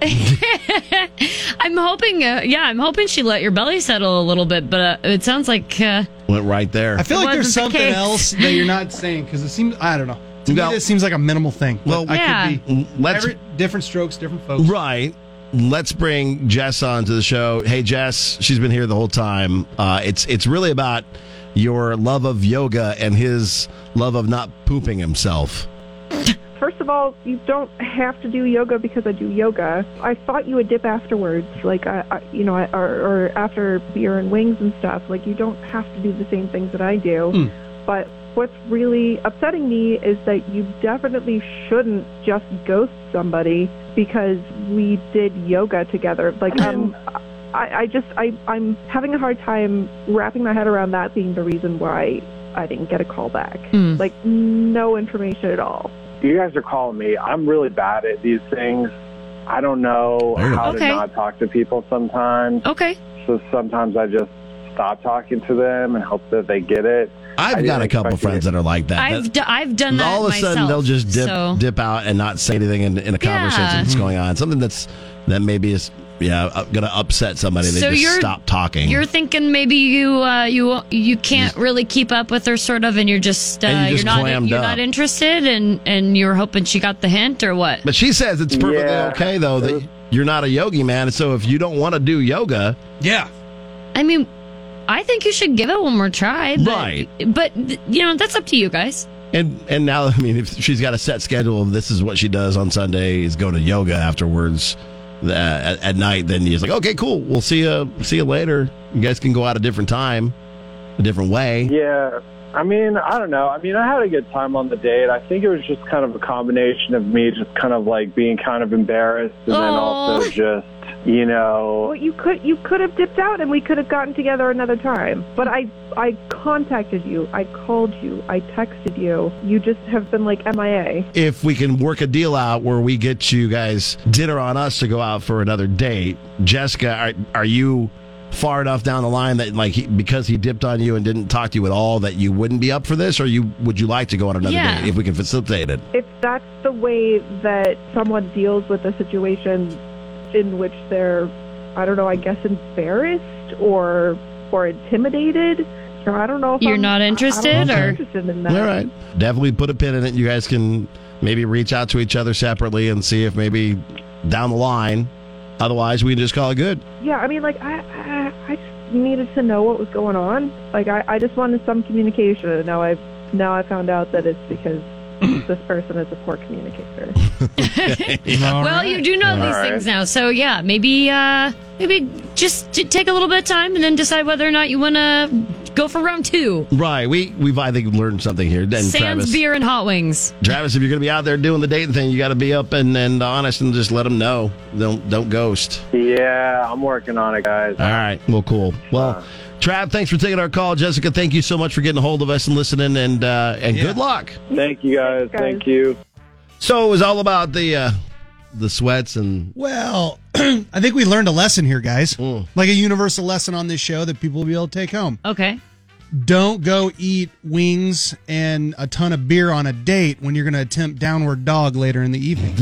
I'm hoping, uh, yeah, I'm hoping she let your belly settle a little bit, but uh, it sounds like, uh, Went right there. I feel It like there's wasn't the something case. else that you're not saying because it seems, I don't know. To No. me, this seems like a minimal thing. but Well, I Yeah. could be. Let's Every, different strokes, different folks. right. Let's bring Jess on to the show. Hey, Jess, she's been here the whole time. Uh, it's it's really about your love of yoga and his love of not pooping himself. First of all, you don't have to do yoga because I do yoga. I thought you would dip afterwards, like I, I you know, or, or after beer and wings and stuff. Like you don't have to do the same things that I do. Hmm. But what's really upsetting me is that you definitely shouldn't just ghost somebody because we did yoga together. Like um, I, I just I I'm having a hard time wrapping my head around that being the reason why I didn't get a call back. Hmm. Like no information at all. You guys are calling me. I'm really bad at these things. I don't know how Okay. to not talk to people sometimes. okay. So sometimes I just stop talking to them and hope that they get it. I I've got a didn't couple expect friends it. that are like that. I've, That- d- I've done that all of a myself, sudden they'll just dip so. dip out and not say anything in, in a conversation Yeah. that's going on. Something that's that maybe is yeah going to upset somebody. They So just you're- stop talking. You're thinking maybe you uh, you you can't really keep up with her, sort of, and you're just uh, And you just are not clammed you're up. not interested, and and you're hoping she got the hint, or what? But she says it's perfectly Yeah. okay though that you're not a yogi man. So if you don't want to do yoga, Yeah. I mean, I think you should give it one more try. But, Right. But you know, that's up to you guys. and and now I mean if she's got a set schedule of this is what she does on Sunday is go to yoga afterwards uh, at, at night, then you're like okay cool we'll see you see you later. You guys can go out a different time, a different way. Yeah. I mean, I don't know. I mean, I had a good time on the date. I think it was just kind of a combination of me just kind of like being kind of embarrassed and then also Oh. just, you know, Well, you could you could have dipped out and we could have gotten together another time. But I I contacted you, I called you, I texted you. You just have been like M I A. If we can work a deal out where we get you guys dinner on us to go out for another date, Jessica, are, are you far enough down the line that, like, he, because he dipped on you and didn't talk to you at all, that you wouldn't be up for this, or you would you like to go on another Yeah. date if we can facilitate it? If that's the way that someone deals with a situation in which they're, I don't know, I guess embarrassed or or intimidated, or I don't know if You're I'm, not I- I interested, don't know if I'm or- interested in that. All right. Definitely put a pin in it. You guys can maybe reach out to each other separately and see if maybe down the line. Otherwise, we can just call it good. Yeah, I mean, like, I, I, I just needed to know what was going on. Like, I, I just wanted some communication, and now I've now I found out that it's because this person is a poor communicator. Well, you do know All these right. things now, so yeah, maybe uh, maybe just t- take a little bit of time and then decide whether or not you want to go for round two. Right. We, we've, I think, learned something here. And Sans Travis, beer and hot wings. Travis, if you're going to be out there doing the dating thing, you got to be up and, and honest and just let them know. Don't don't ghost. Yeah, I'm working on it, guys. All right. Well, cool. Well, Trav, thanks for taking our call. Jessica, thank you so much for getting a hold of us and listening, and uh, and good luck. Thank you, guys. Thank you. So it was all about the uh, the sweats and Well, I think we learned a lesson here, guys. Like a universal lesson on this show that people will be able to take home. Okay. Don't go eat wings and a ton of beer on a date when you're going to attempt downward dog later in the evening.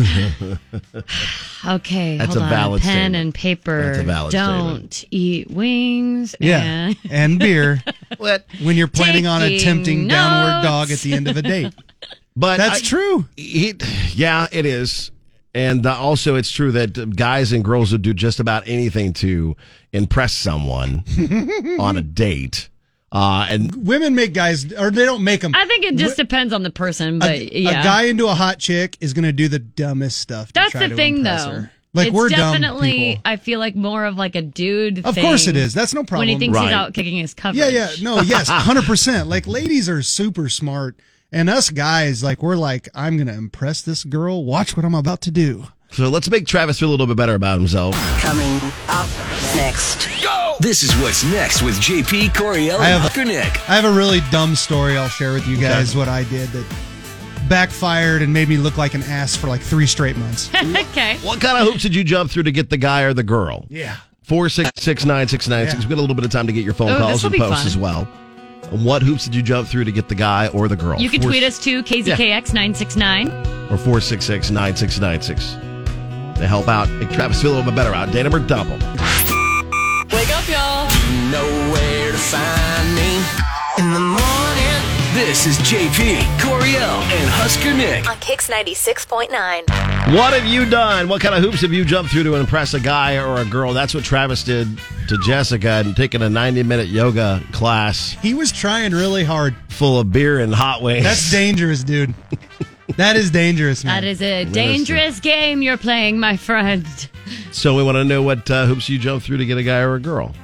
Okay, That's hold a on. valid Pen statement. and paper. That's a valid Don't eat wings. Yeah, And and beer. What? When you're planning on Taking attempting downward dog notes. at the end of a date. But That's I- true. He, yeah, it is. And uh, also, it's true that guys and girls would do just about anything to impress someone on a date. Uh, and Women make guys, or they don't make them. I think it just depends on the person, but a, yeah. a guy into a hot chick is going to do the dumbest stuff. to That's try the to thing, impress though. her. Like it's we're dumb definitely, people. I feel like more of like a dude. Of thing course it is. That's no problem. When he thinks Right. he's out kicking his coverage. Yeah, yeah. No, yes, one hundred percent. Like, ladies are super smart. And us guys, like, we're like, I'm going to impress this girl. Watch what I'm about to do. so let's make Travis feel a little bit better about himself. Coming up next. Go! This is what's next with J P, Coriel, I and have, Husker Nick. I have a really dumb story I'll share with you guys what I did that backfired and made me look like an ass for like three straight months. Okay. What kind of hoops did you jump through to get the guy or the girl? Yeah. four six six nine six nine six. We've got a little bit of time to get your phone Oh, calls this'll and be posts fun. as well. What hoops did you jump through to get the guy or the girl? You can Four- tweet us to K Z K X nine six nine. Or four six six nine six nine six to help out. Make Travis feel a little bit better out. Date him or dump him. Wake up, y'all. You know where to find me in the morning. This is J P, Coriel, and Husker Nick. On Kix ninety-six point nine. What have you done? What kind of hoops have you jumped through to impress a guy or a girl? That's what Travis did to Jessica and taking a ninety minute yoga class. He was trying really hard. Full of beer and hot wings. That's dangerous, dude. That is dangerous, man. That is a dangerous game you're playing, my friend. So we want to know what uh, hoops you jumped through to get a guy or a girl.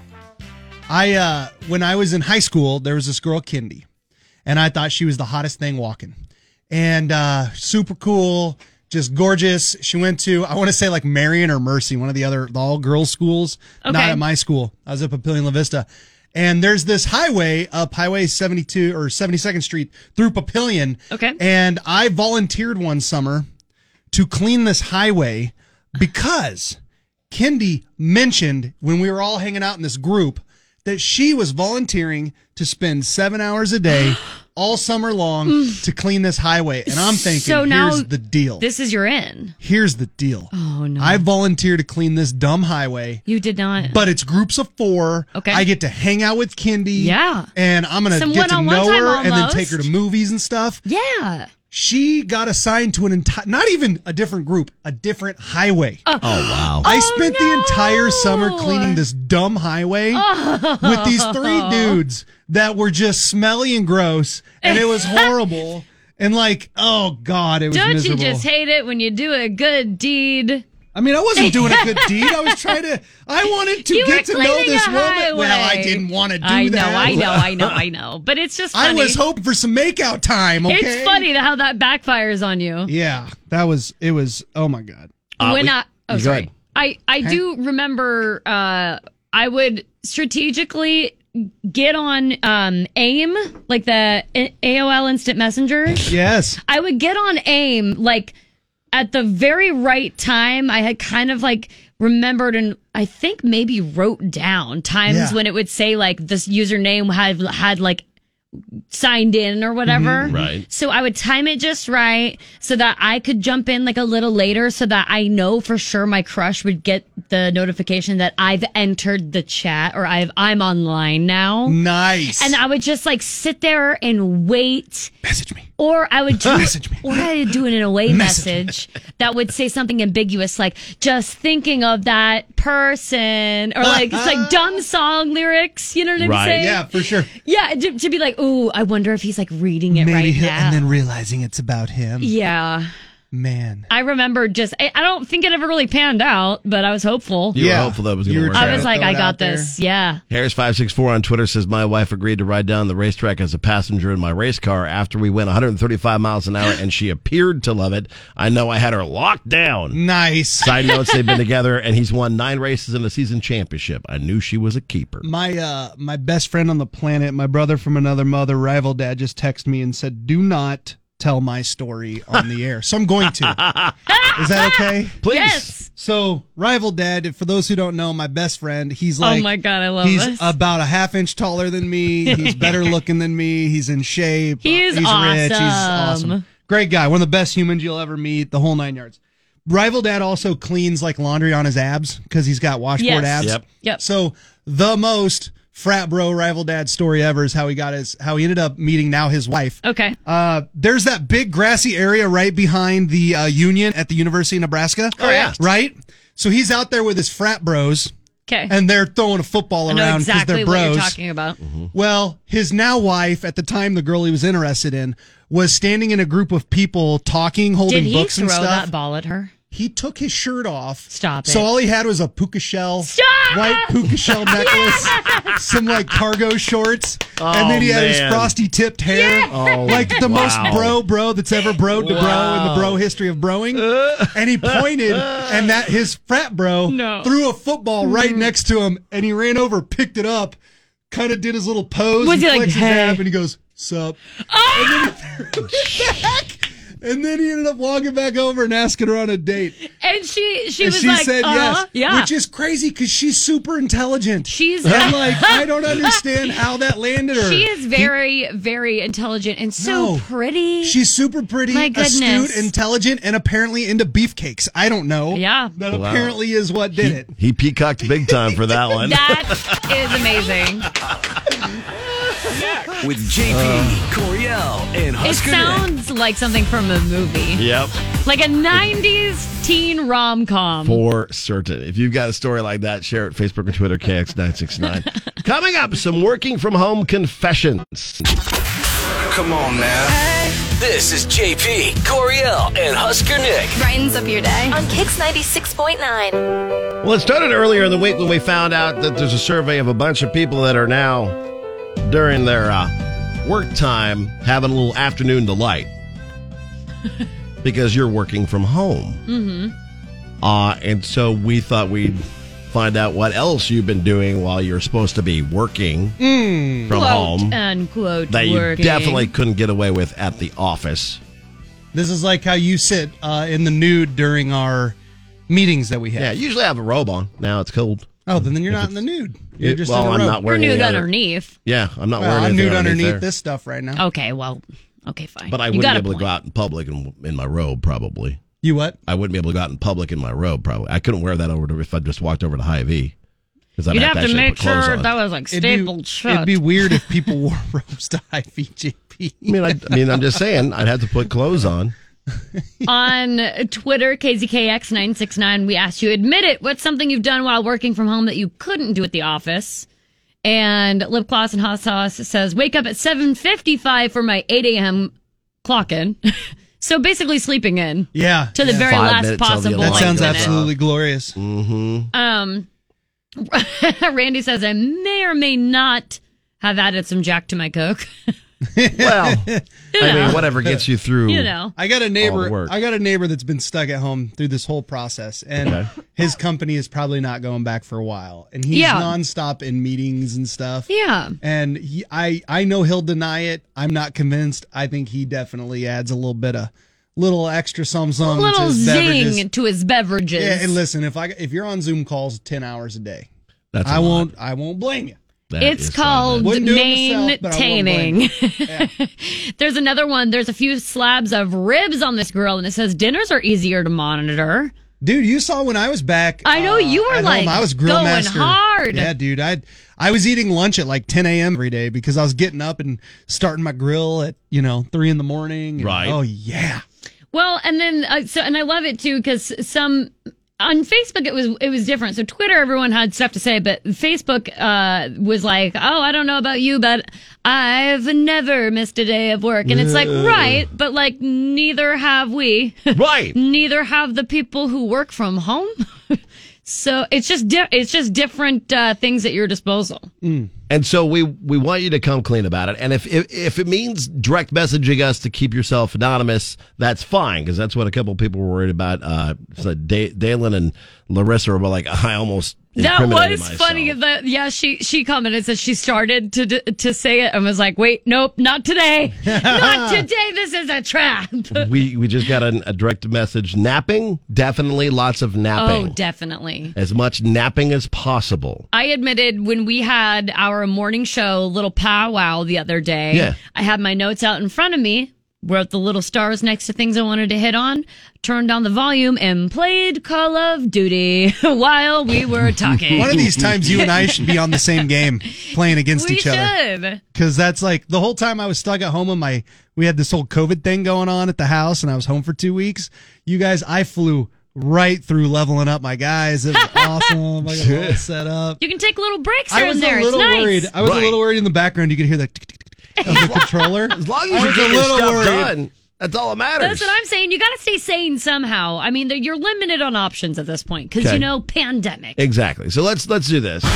I uh when I was in high school, there was this girl, Kindy, and I thought she was the hottest thing walking. And uh super cool, just gorgeous. She went to, I want to say like Marion or Mercy, one of the other the all girls schools. Not Okay. at my school. I was up at Papillion La Vista. And there's this highway up Highway seventy-two or seventy-second Street through Papillion. Okay. And I volunteered one summer to clean this highway because Kindy mentioned when we were all hanging out in this group that she was volunteering to spend seven hours a day all summer long to clean this highway. And I'm thinking, So now here's the deal. This is your in. Here's the deal. Oh, no. I volunteered to clean this dumb highway. You did not. But it's groups of four. Okay. I get to hang out with Kindy. Yeah. And I'm going to Some get to one-on-one know time her and then almost. take her to movies and stuff. Yeah. She got assigned to an entire, not even a different group, a different highway. Oh, wow. I spent the entire summer cleaning this dumb highway with these three dudes that were just smelly and gross, and it was horrible. And like, oh God, it was Don't miserable. you just hate it when you do a good deed? I mean, I wasn't doing a good deed. I was trying to, I wanted to You get were to know cleaning this a woman. highway. Well, I didn't want to do I know, that. I know, I know, I know. But it's just funny. I was hoping for some makeout time, okay? It's funny how that backfires on you. Yeah, that was, it was, oh my God. when I, oh, you go sorry. ahead. I, I Okay. do remember, uh, I would strategically get on, um, AIM, like the A O L Instant Messenger. Yes. I would get on AIM, like, at the very right time, I had kind of like remembered and I think maybe wrote down times Yeah. when it would say like this username had had like signed in or whatever. Mhm. Right. So I would time it just right so that I could jump in like a little later so that I know for sure my crush would get the notification that I've entered the chat or I've I'm online now. Nice. And I would just like sit there and wait. Message me. Or I would do, Message me. or I would do it in a way Message message that would say something ambiguous like just thinking of that person or like it's like dumb song lyrics. You know what I'm Right. saying? Yeah, for sure. Yeah, to, to be like, ooh, I wonder if he's like reading it Maybe right he'll- now. and then realizing it's about him. Yeah. Man. I remember just, I, I don't think it ever really panned out, but I was hopeful. You were hopeful that was going to work I out. was like, I got this. Yeah. Harris five six four on Twitter says, my wife agreed to ride down the racetrack as a passenger in my race car after we went one hundred thirty-five miles an hour, and she appeared to love it. I know I had her locked down. Nice. Side notes, they've been together, and he's won nine races in the season championship. I knew she was a keeper. My uh my best friend on the planet, my brother from another mother, rival dad, just texted me and said, do not tell my story on the air. So I'm going to. Is that okay? Please. Yes. So, rival dad, for those who don't know, my best friend, he's like, oh my God, I love he's this. about a half inch taller than me. He's better looking than me. He's in shape. He is he's rich. He's awesome. awesome. Great guy. One of the best humans you'll ever meet. The whole nine yards. Rival dad also cleans like laundry on his abs because he's got washboard Yes. abs. Yep. Yep. So the most frat bro rival dad story ever is how he got his how he ended up meeting now his wife. Okay. Uh, there's that big grassy area right behind the uh, Union at the University of Nebraska. Oh, yeah. Right? So he's out there with his frat bros. Okay. And they're throwing a football I know around because exactly they're what bros. you're talking about. Well, his now wife, at the time the girl he was interested in, was standing in a group of people talking, holding Did he books throw and stuff. that ball at her? He took his shirt off. Stop it. So all he had was a puka shell, Stop! white puka shell necklace, some like cargo shorts, Oh, and then he had his man. frosty tipped hair, Oh, like the most wow. bro bro that's ever broed to bro in the bro history of broing. And he pointed, and that his frat bro No. threw a football right next to him, and he ran over, picked it up, kind of did his little pose, Was and he like, flexed his "Hey"? ab, and he goes, "Sup?" And then he threw it back. And then he ended up walking back over and asking her on a date. And she she and was she like, said uh-huh. yes, Yeah. which is crazy because she's super intelligent. She's and like I don't understand how that landed her. She is very, very intelligent and so No. pretty. She's super pretty, My goodness. astute, intelligent, and apparently into beefcakes. I don't know. Yeah. That Wow. apparently is what did it. He peacocked big time for that one. That is amazing. With J P, Coriel, and It Husker Nick. sounds like something from a movie. Yep. Like a nineties teen rom com. For certain. If you've got a story like that, share it Facebook and Twitter, K X nine six nine. Coming up, some working from home confessions. Come on now. This is J P, Coriel, and Husker Nick. Brightens up your day on Kicks ninety-six point nine. Well, it started earlier in the week when we found out that there's a survey of a bunch of people that are now, during their uh, work time, having a little afternoon delight. Because you're working from home. Mm-hmm. Uh, and so we thought we'd find out what else you've been doing while you're supposed to be working Mm. from Quote, home unquote, that you working. definitely couldn't get away with at the office. This is like how you sit uh, in the nude during our meetings that we have. Yeah, usually I have a robe on. Now it's cold. Oh, then, then you're If not in the it's- nude. You're It- just well, in a I'm robe. not wearing You're nude any other- underneath. Yeah, I'm not Well, wearing I'm anything nude underneath there. this stuff right now. Okay, well, okay, fine. But I You wouldn't got be a able to point. go out in public in, in my robe, probably. You what? I wouldn't be able to go out in public in my robe, probably. I couldn't wear that over to if I just walked over to Hy-Vee. Because You'd have to actually make put clothes sure on. that was like It'd be- stapled shut. It'd be weird if people wore robes to I V J P. I mean, I, I mean, I'm just saying, I'd have to put clothes on. On Twitter, K Z K X nine six nine, we asked you, admit it, what's something you've done while working from home that you couldn't do at the office? And Lip Gloss and Hot Sauce says, wake up at seven fifty-five for my eight a.m. clock in. So basically sleeping in. Yeah. To the yeah. very Five last minutes till the possible. That alarm sounds goes minute. absolutely glorious. Mm-hmm. Um, Randy says, I may or may not have added some Jack to my Coke. Well, You I know. mean, whatever gets you through. You know. I got a all the neighbor. work. I got a neighbor that's been stuck at home through this whole process, and Okay. his company is probably not going back for a while. And he's Yeah. nonstop in meetings and stuff. Yeah. And he, I, I know he'll deny it. I'm not convinced. I think he definitely adds a little bit of, little extra some some A little to his beverages. zing to his beverages. Yeah, and listen, if I if you're on Zoom calls ten hours a day, That's a I lot. won't I won't blame you. That It's is called Wouldn't do it myself, but I won't blame maintaining. There's another one. There's a few slabs of ribs on this grill, and it says dinners are easier to monitor. Dude, you saw when I was back. I know, uh, you were, at like, home, I was grill going master. hard. Yeah, dude. I I was eating lunch at like ten a.m. every day because I was getting up and starting my grill at you know three in the morning. and- Right. Oh yeah. Well, and then uh, so, and I love it too because some on Facebook it was it was different. So Twitter, everyone had stuff to say, but Facebook uh, was like, "Oh, I don't know about you, but I've never missed a day of work," and it's like, right, but like neither have we. Right. Neither have the people who work from home. So it's just di- it's just different uh, things at your disposal. And so we we want you to come clean about it. And if if, if it means direct messaging us to keep yourself anonymous, that's fine, because that's what a couple of people were worried about. Uh, so da- Dalen and Larissa were like, I almost That incriminated was myself. funny. That yeah, she she commented that she started to to say it and was like, "Wait, nope, not today, not today. This is a trap." We we just got a, a direct message. Napping, definitely lots of napping. Oh, definitely. As much napping as possible. I admitted when we had our morning show little powwow the other day, Yeah. I had my notes out in front of me, wrote the little stars next to things I wanted to hit on, turned down the volume, and played Call of Duty while we were talking. One of these times, you and I should be on the same game, playing against we each other. should. Because that's like the whole time I was stuck at home. And my we had this whole COVID thing going on at the house, and I was home for two weeks. You guys, I flew right through leveling up my guys. It was awesome. I got it all set up. You can take little breaks I here was and there. a little it's nice. worried. I was Right. a little worried in the background. You could hear the tick, tick, tick, tick of the controller. As long I as you was get a your little stuff worried. done, that's all that matters. That's what I'm saying. You got to stay sane somehow. I mean, you're limited on options at this point because, Okay. you know, pandemic. Exactly. So let's let's do this.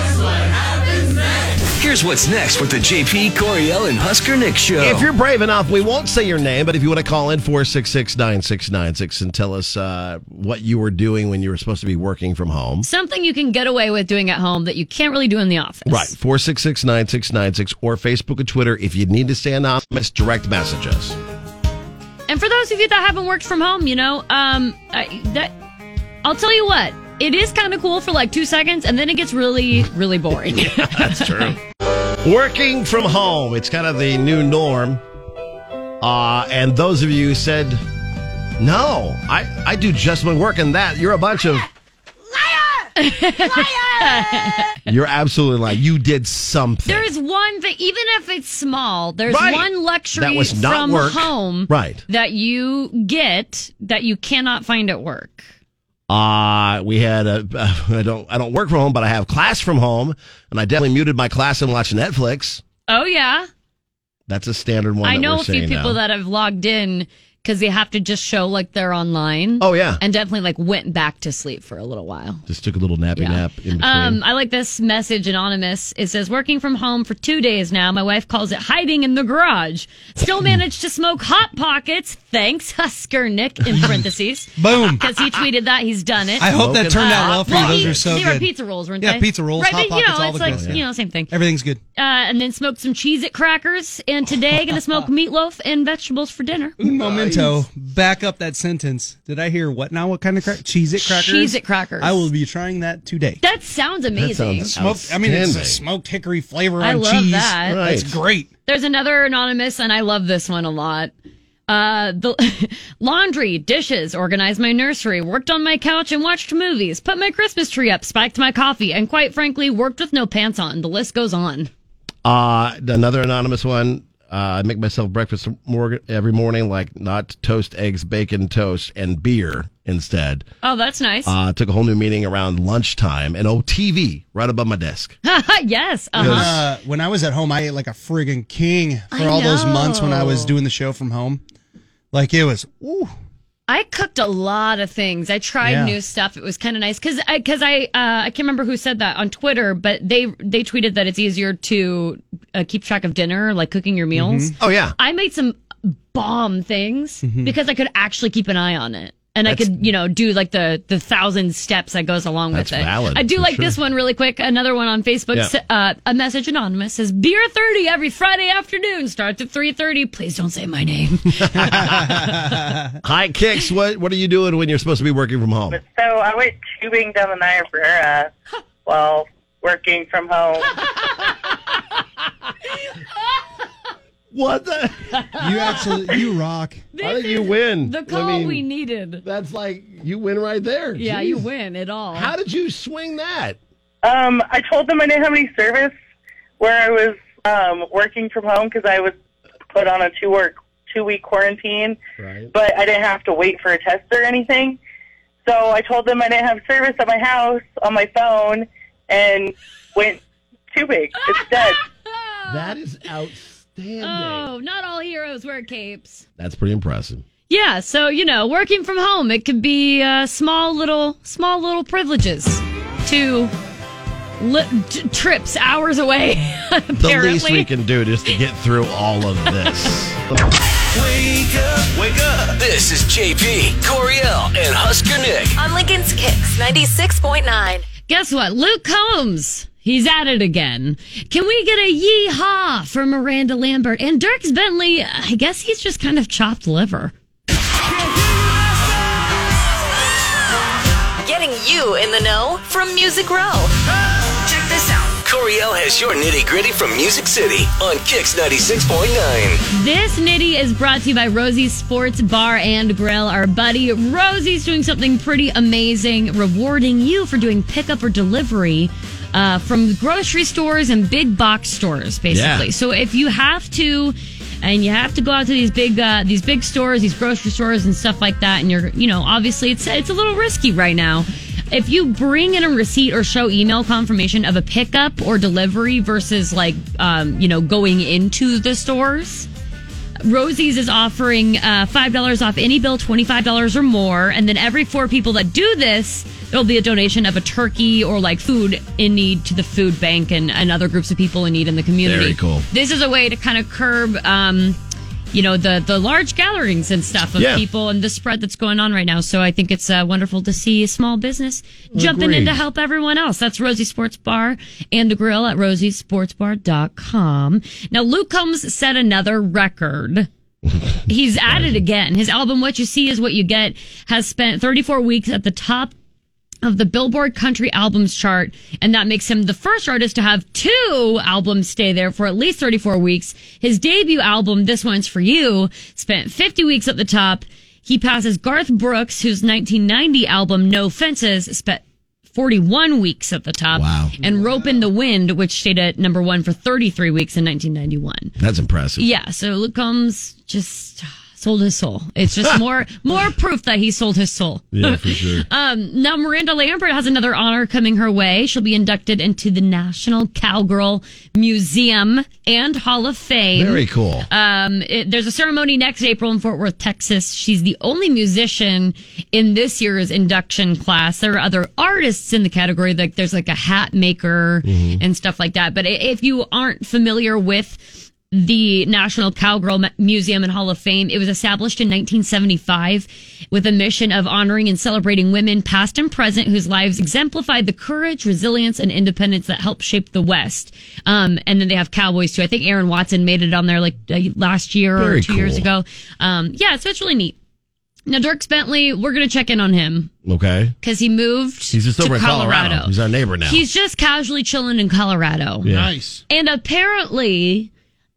Here's what's next with the J P, Coriel, and Husker Nick show. If you're brave enough, we won't say your name, but if you want to call in four six six, nine six nine six and tell us uh, what you were doing when you were supposed to be working from home. Something you can get away with doing at home that you can't really do in the office. Right. four six six, nine six nine six or Facebook and Twitter. If you need to stay anonymous, direct message us. And for those of you that haven't worked from home, you know, um, I, that I'll tell you what, it is kind of cool for like two seconds, and then it gets really, really boring. That's true. Working from home. It's kind of the new norm. Uh, and those of you who said, no, I, I do just my work and that, you're a bunch of... You're absolutely right. You did something. There's one thing, even if it's small, there's Right. one luxury That was not from work. home Right. that you get that you cannot find at work. Uh, we had a, uh, I don't, I don't work from home, but I have class from home, and I definitely muted my class and watched Netflix. Oh, yeah. That's a standard one. I that know we're a few saying people now. that have logged in because they have to just show like they're online. Oh, yeah. And definitely like went back to sleep for a little while. Just took a little nappy Yeah. nap in between. Um, I like this message, anonymous. It says, working from home for two days now. My wife calls it hiding in the garage. Still managed to smoke Hot Pockets. Thanks, Husker Nick, in parentheses. Boom. Because he tweeted that. He's done it. I hope that turned out well for you. Those he- are so they good. were pizza rolls, weren't Yeah, they? pizza rolls, Right, Hot but, you know, Pockets, all it's the like, good. you know, same thing. Everything's good. Uh, and then smoked some Cheez-It crackers. And today, going to smoke meatloaf and vegetables for dinner. Un momento. Back up that sentence. Did I hear what now? What kind of crack? Cheez-It crackers? Cheez-It crackers. I will be trying that today. That sounds amazing. Smoked, I mean, it's a outstanding. smoked hickory flavor I on love cheese. that. That's Right. great. There's another anonymous, and I love this one a lot. Uh, the laundry, dishes, organized my nursery, worked on my couch and watched movies, put my Christmas tree up, spiked my coffee, and quite frankly, worked with no pants on. The list goes on. Uh, another anonymous one. Uh, I make myself breakfast more every morning, like not toast, eggs, bacon, toast, and beer instead. Oh, that's nice. Uh, took a whole new meeting around lunchtime, and oh, T V right above my desk. Yes. Uh-huh. Uh, when I was at home, I ate like a friggin' king for I all those months when I was know. doing the show from home. Like it was, ooh. I cooked a lot of things. I tried Yeah. new stuff. It was kind of nice because I, cause I, uh, I can't remember who said that on Twitter, but they they tweeted that it's easier to uh, keep track of dinner, like cooking your meals. Oh, yeah. I made some bomb things Mm-hmm. because I could actually keep an eye on it. And That's- I could, you know, do like the, the thousand steps that goes along with That's it. valid, I do for like sure. this one really quick. Another one on Facebook. Yeah. S- Uh, a message anonymous says, beer thirty every Friday afternoon. Starts at three thirty. Please don't say my name. Hi, Kix. What what are you doing when you're supposed to be working from home? So I went tubing down the Niobrara while working from home. What the? You absolutely, you rock. I think you win. The call I mean, we needed. That's like, you win right there. Yeah, Jeez. you win it all. How did you swing that? Um, I told them I didn't have any service where I was um, working from home because I was put on a two work two week quarantine, right. but I didn't have to wait for a test or anything. So I told them I didn't have service at my house on my phone and went tubing instead. That is outstanding. Oh, not all heroes wear capes. That's pretty impressive. Yeah, so, you know, working from home, it could be uh, small little, small little privileges to li- t- trips hours away, apparently. The least we can do just to get through all of this. Wake up, wake up. This is J P, Coriel, and Husker Nick. On Lincoln's Kicks ninety-six point nine. Guess what? Luke Combs. He's at it again. Can we get a yee-haw from Miranda Lambert? And Dierks Bentley, I guess he's just kind of chopped liver. Getting you in the know from Music Row. Check this out. Coriel has your nitty gritty from Music City on Kicks ninety-six point nine. This nitty is brought to you by Rosie's Sports Bar and Grill. Our buddy Rosie's doing something pretty amazing, rewarding you for doing pickup or delivery uh, from grocery stores and big box stores, basically. Yeah. So if you have to, and you have to go out to these big uh, these big stores, these grocery stores and stuff like that, and you're, you know, obviously it's it's a little risky right now. If you bring in a receipt or show email confirmation of a pickup or delivery versus like, um, you know, going into the stores, Rosie's is offering uh, five dollars off any bill, twenty-five dollars or more. And then every four people that do this, there'll be a donation of a turkey or like food in need to the food bank and, and other groups of people in need in the community. Very cool. This is a way to kind of curb, um, you know, the, the large gatherings and stuff of Yeah. people and the spread that's going on right now. So I think it's uh, wonderful to see a small business jumping in Agreed. to help everyone else. That's Rosie Sports Bar and the Grill at rosie sports bar dot com. Now, Luke Combs set another record. He's at it again. His album, What You See Is What You Get, has spent thirty-four weeks at the top of the Billboard Country Albums chart, and that makes him the first artist to have two albums stay there for at least thirty-four weeks. His debut album, This One's For You, spent fifty weeks at the top. He passes Garth Brooks, whose nineteen ninety album, No Fences, spent forty-one weeks at the top. Wow. And Rope in the Wind, which stayed at number one for thirty-three weeks in nineteen ninety-one. That's impressive. Yeah, so Luke Combs just sold his soul. It's just more more proof that he sold his soul. Yeah, for sure. Um, now, Miranda Lambert has another honor coming her way. She'll be inducted into the National Cowgirl Museum and Hall of Fame. Very cool. Um, it, there's a ceremony next April in Fort Worth, Texas. She's the only musician in this year's induction class. There are other artists in the category. Like there's like a hat maker Mm-hmm. and stuff like that. But i- if you aren't familiar with the National Cowgirl M- Museum and Hall of Fame, it was established in nineteen seventy-five with a mission of honoring and celebrating women past and present whose lives exemplified the courage, resilience, and independence that helped shape the West. Um, and then they have cowboys too. I think Aaron Watson made it on there like uh, last year or Very two years cool. ago. Um, yeah, so it's really neat. Now, Dierks Bentley, we're going to check in on him Okay. because he moved He's just to over in Colorado. Colorado. He's our neighbor now. He's just casually chilling in Colorado. Yeah. Nice. And apparently,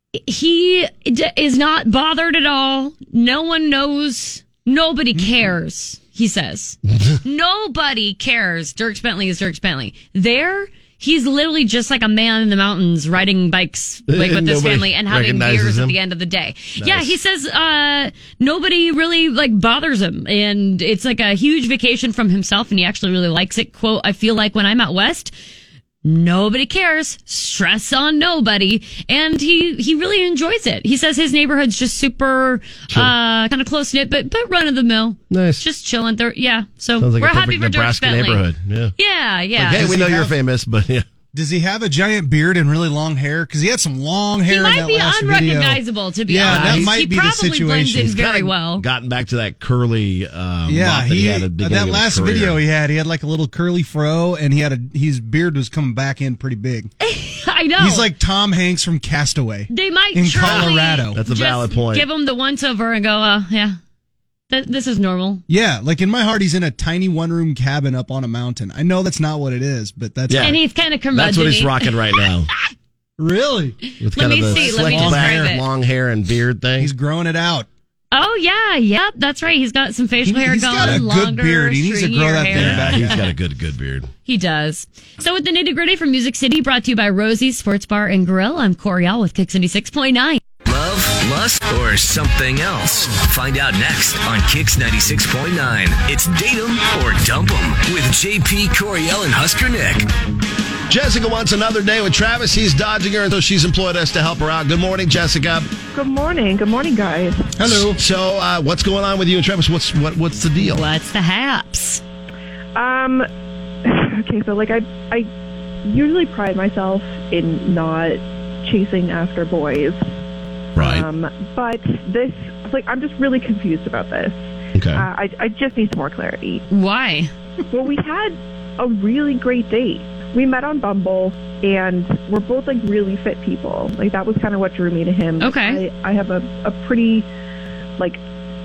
he d- is not bothered at all. No one knows. Nobody cares, he says. Nobody cares. Dierks Bentley is Dierks Bentley. There, he's literally just like a man in the mountains riding bikes like, with his Nobody family and having recognizes beers him? at the end of the day. Nice. Yeah, he says uh, nobody really like bothers him. And it's like a huge vacation from himself, and he actually really likes it. Quote, I feel like when I'm out west, nobody cares. Stress on nobody. And he, he really enjoys it. He says his neighborhood's just super, Chill. uh, kind of close knit, but, but run of the mill. Nice. Just chilling there. Yeah. So Sounds like we're a happy perfect for Dierks Nebraska Bentley. neighborhood. Yeah. Yeah. Yeah. Like, hey, Does we he know you're have- famous, but yeah. Does he have a giant beard and really long hair? Because he had some long hair He in might that be last unrecognizable, video. to be yeah, honest. that might he be the probably situation. blends in He's very kinda well. Gotten back to that curly um, Yeah, mop that he, he, had at the beginning that of his last career. video he had, he had like a little curly fro, and he had a his beard was coming back in pretty big. I know. He's like Tom Hanks from Castaway. They might in truly Colorado. That's a just valid point. Give him the once over and go, uh, yeah, th- this is normal. Yeah, like in my heart, he's in a tiny one room cabin up on a mountain. I know that's not what it is, but that's Yeah. And he's kind of curmudgeon. That's what he's rocking right now. Really? With Let kind me of the see, let me slick back, describe it. long hair and beard thing. He's growing it out. Oh yeah, yep, that's right. He's got some facial hair He's going, got a good longer, beard. He needs to grow stringier that thing hair. back. He's got a good, good beard. He does. So with the nitty gritty from Music City, brought to you by Rosie's Sports Bar and Grill, I'm Coriel with Kicks ninety-six point nine. Love, lust, or something else? Find out next on Kicks ninety-six point nine. It's Date 'em or Dump 'em with J P, Coriel, and Husker Nick. Jessica wants another day with Travis. He's dodging her, so she's employed us to help her out. Good morning, Jessica. Good morning. Good morning, guys. Hello. So, uh, what's going on with you and Travis? What's what? What's the deal? What's the haps? Um. Okay, so like I, I usually pride myself in not chasing after boys. Right. Um. But this, like, I'm just really confused about this. Okay. Uh, I I just need some more clarity. Why? Well, we had a really great date. We met on Bumble, and we're both like really fit people. Like that was kind of what drew me to him. Okay. I, I have a, a pretty, like,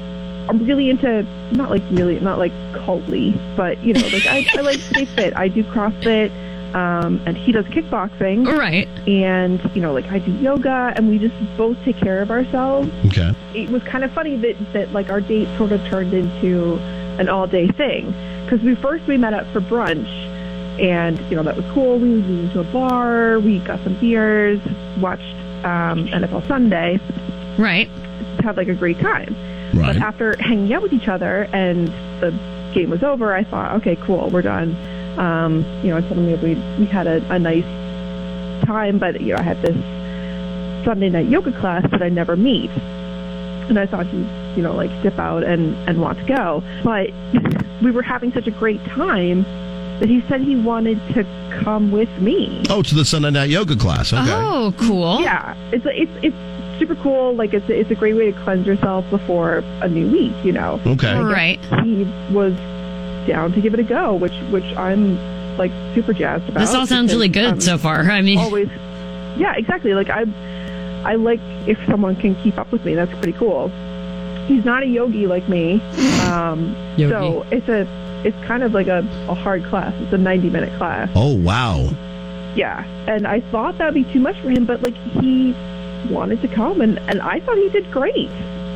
I'm really into, not like really, not like cultly, but you know, like I, I like to stay fit. I do CrossFit, um, and he does kickboxing. Right. And you know, like I do yoga, and we just both take care of ourselves. Okay. It was kind of funny that that like our date sort of turned into an all day thing because we first we met up for brunch. And, you know, that was cool. We went to a bar. We got some beers, watched um, N F L Sunday. Right. Had, like, a great time. Right. But after hanging out with each other and the game was over, I thought, okay, cool, we're done. Um, you know, I told him we, we had a, a nice time, but, you know, I had this Sunday night yoga class that I never meet. And I thought he'd, you know, like, dip out and, and want to go. But we were having such a great time that he said he wanted to come with me. Oh, to the Sunday night yoga class. Okay. Oh, cool. Yeah, it's it's it's super cool. Like it's it's a great way to cleanse yourself before a new week. You know. Okay. And I Right. guess He was down to give it a go, which which I'm like super jazzed about. This all sounds because really good I'm so far. I mean, always. Yeah, exactly. Like I, I like if someone can keep up with me. That's pretty cool. He's not a yogi like me, um, Yogi. so it's a. It's kind of like a, a hard class. It's a ninety minute class. Oh, wow. Yeah. And I thought that would be too much for him, but like he wanted to come and, and I thought he did great.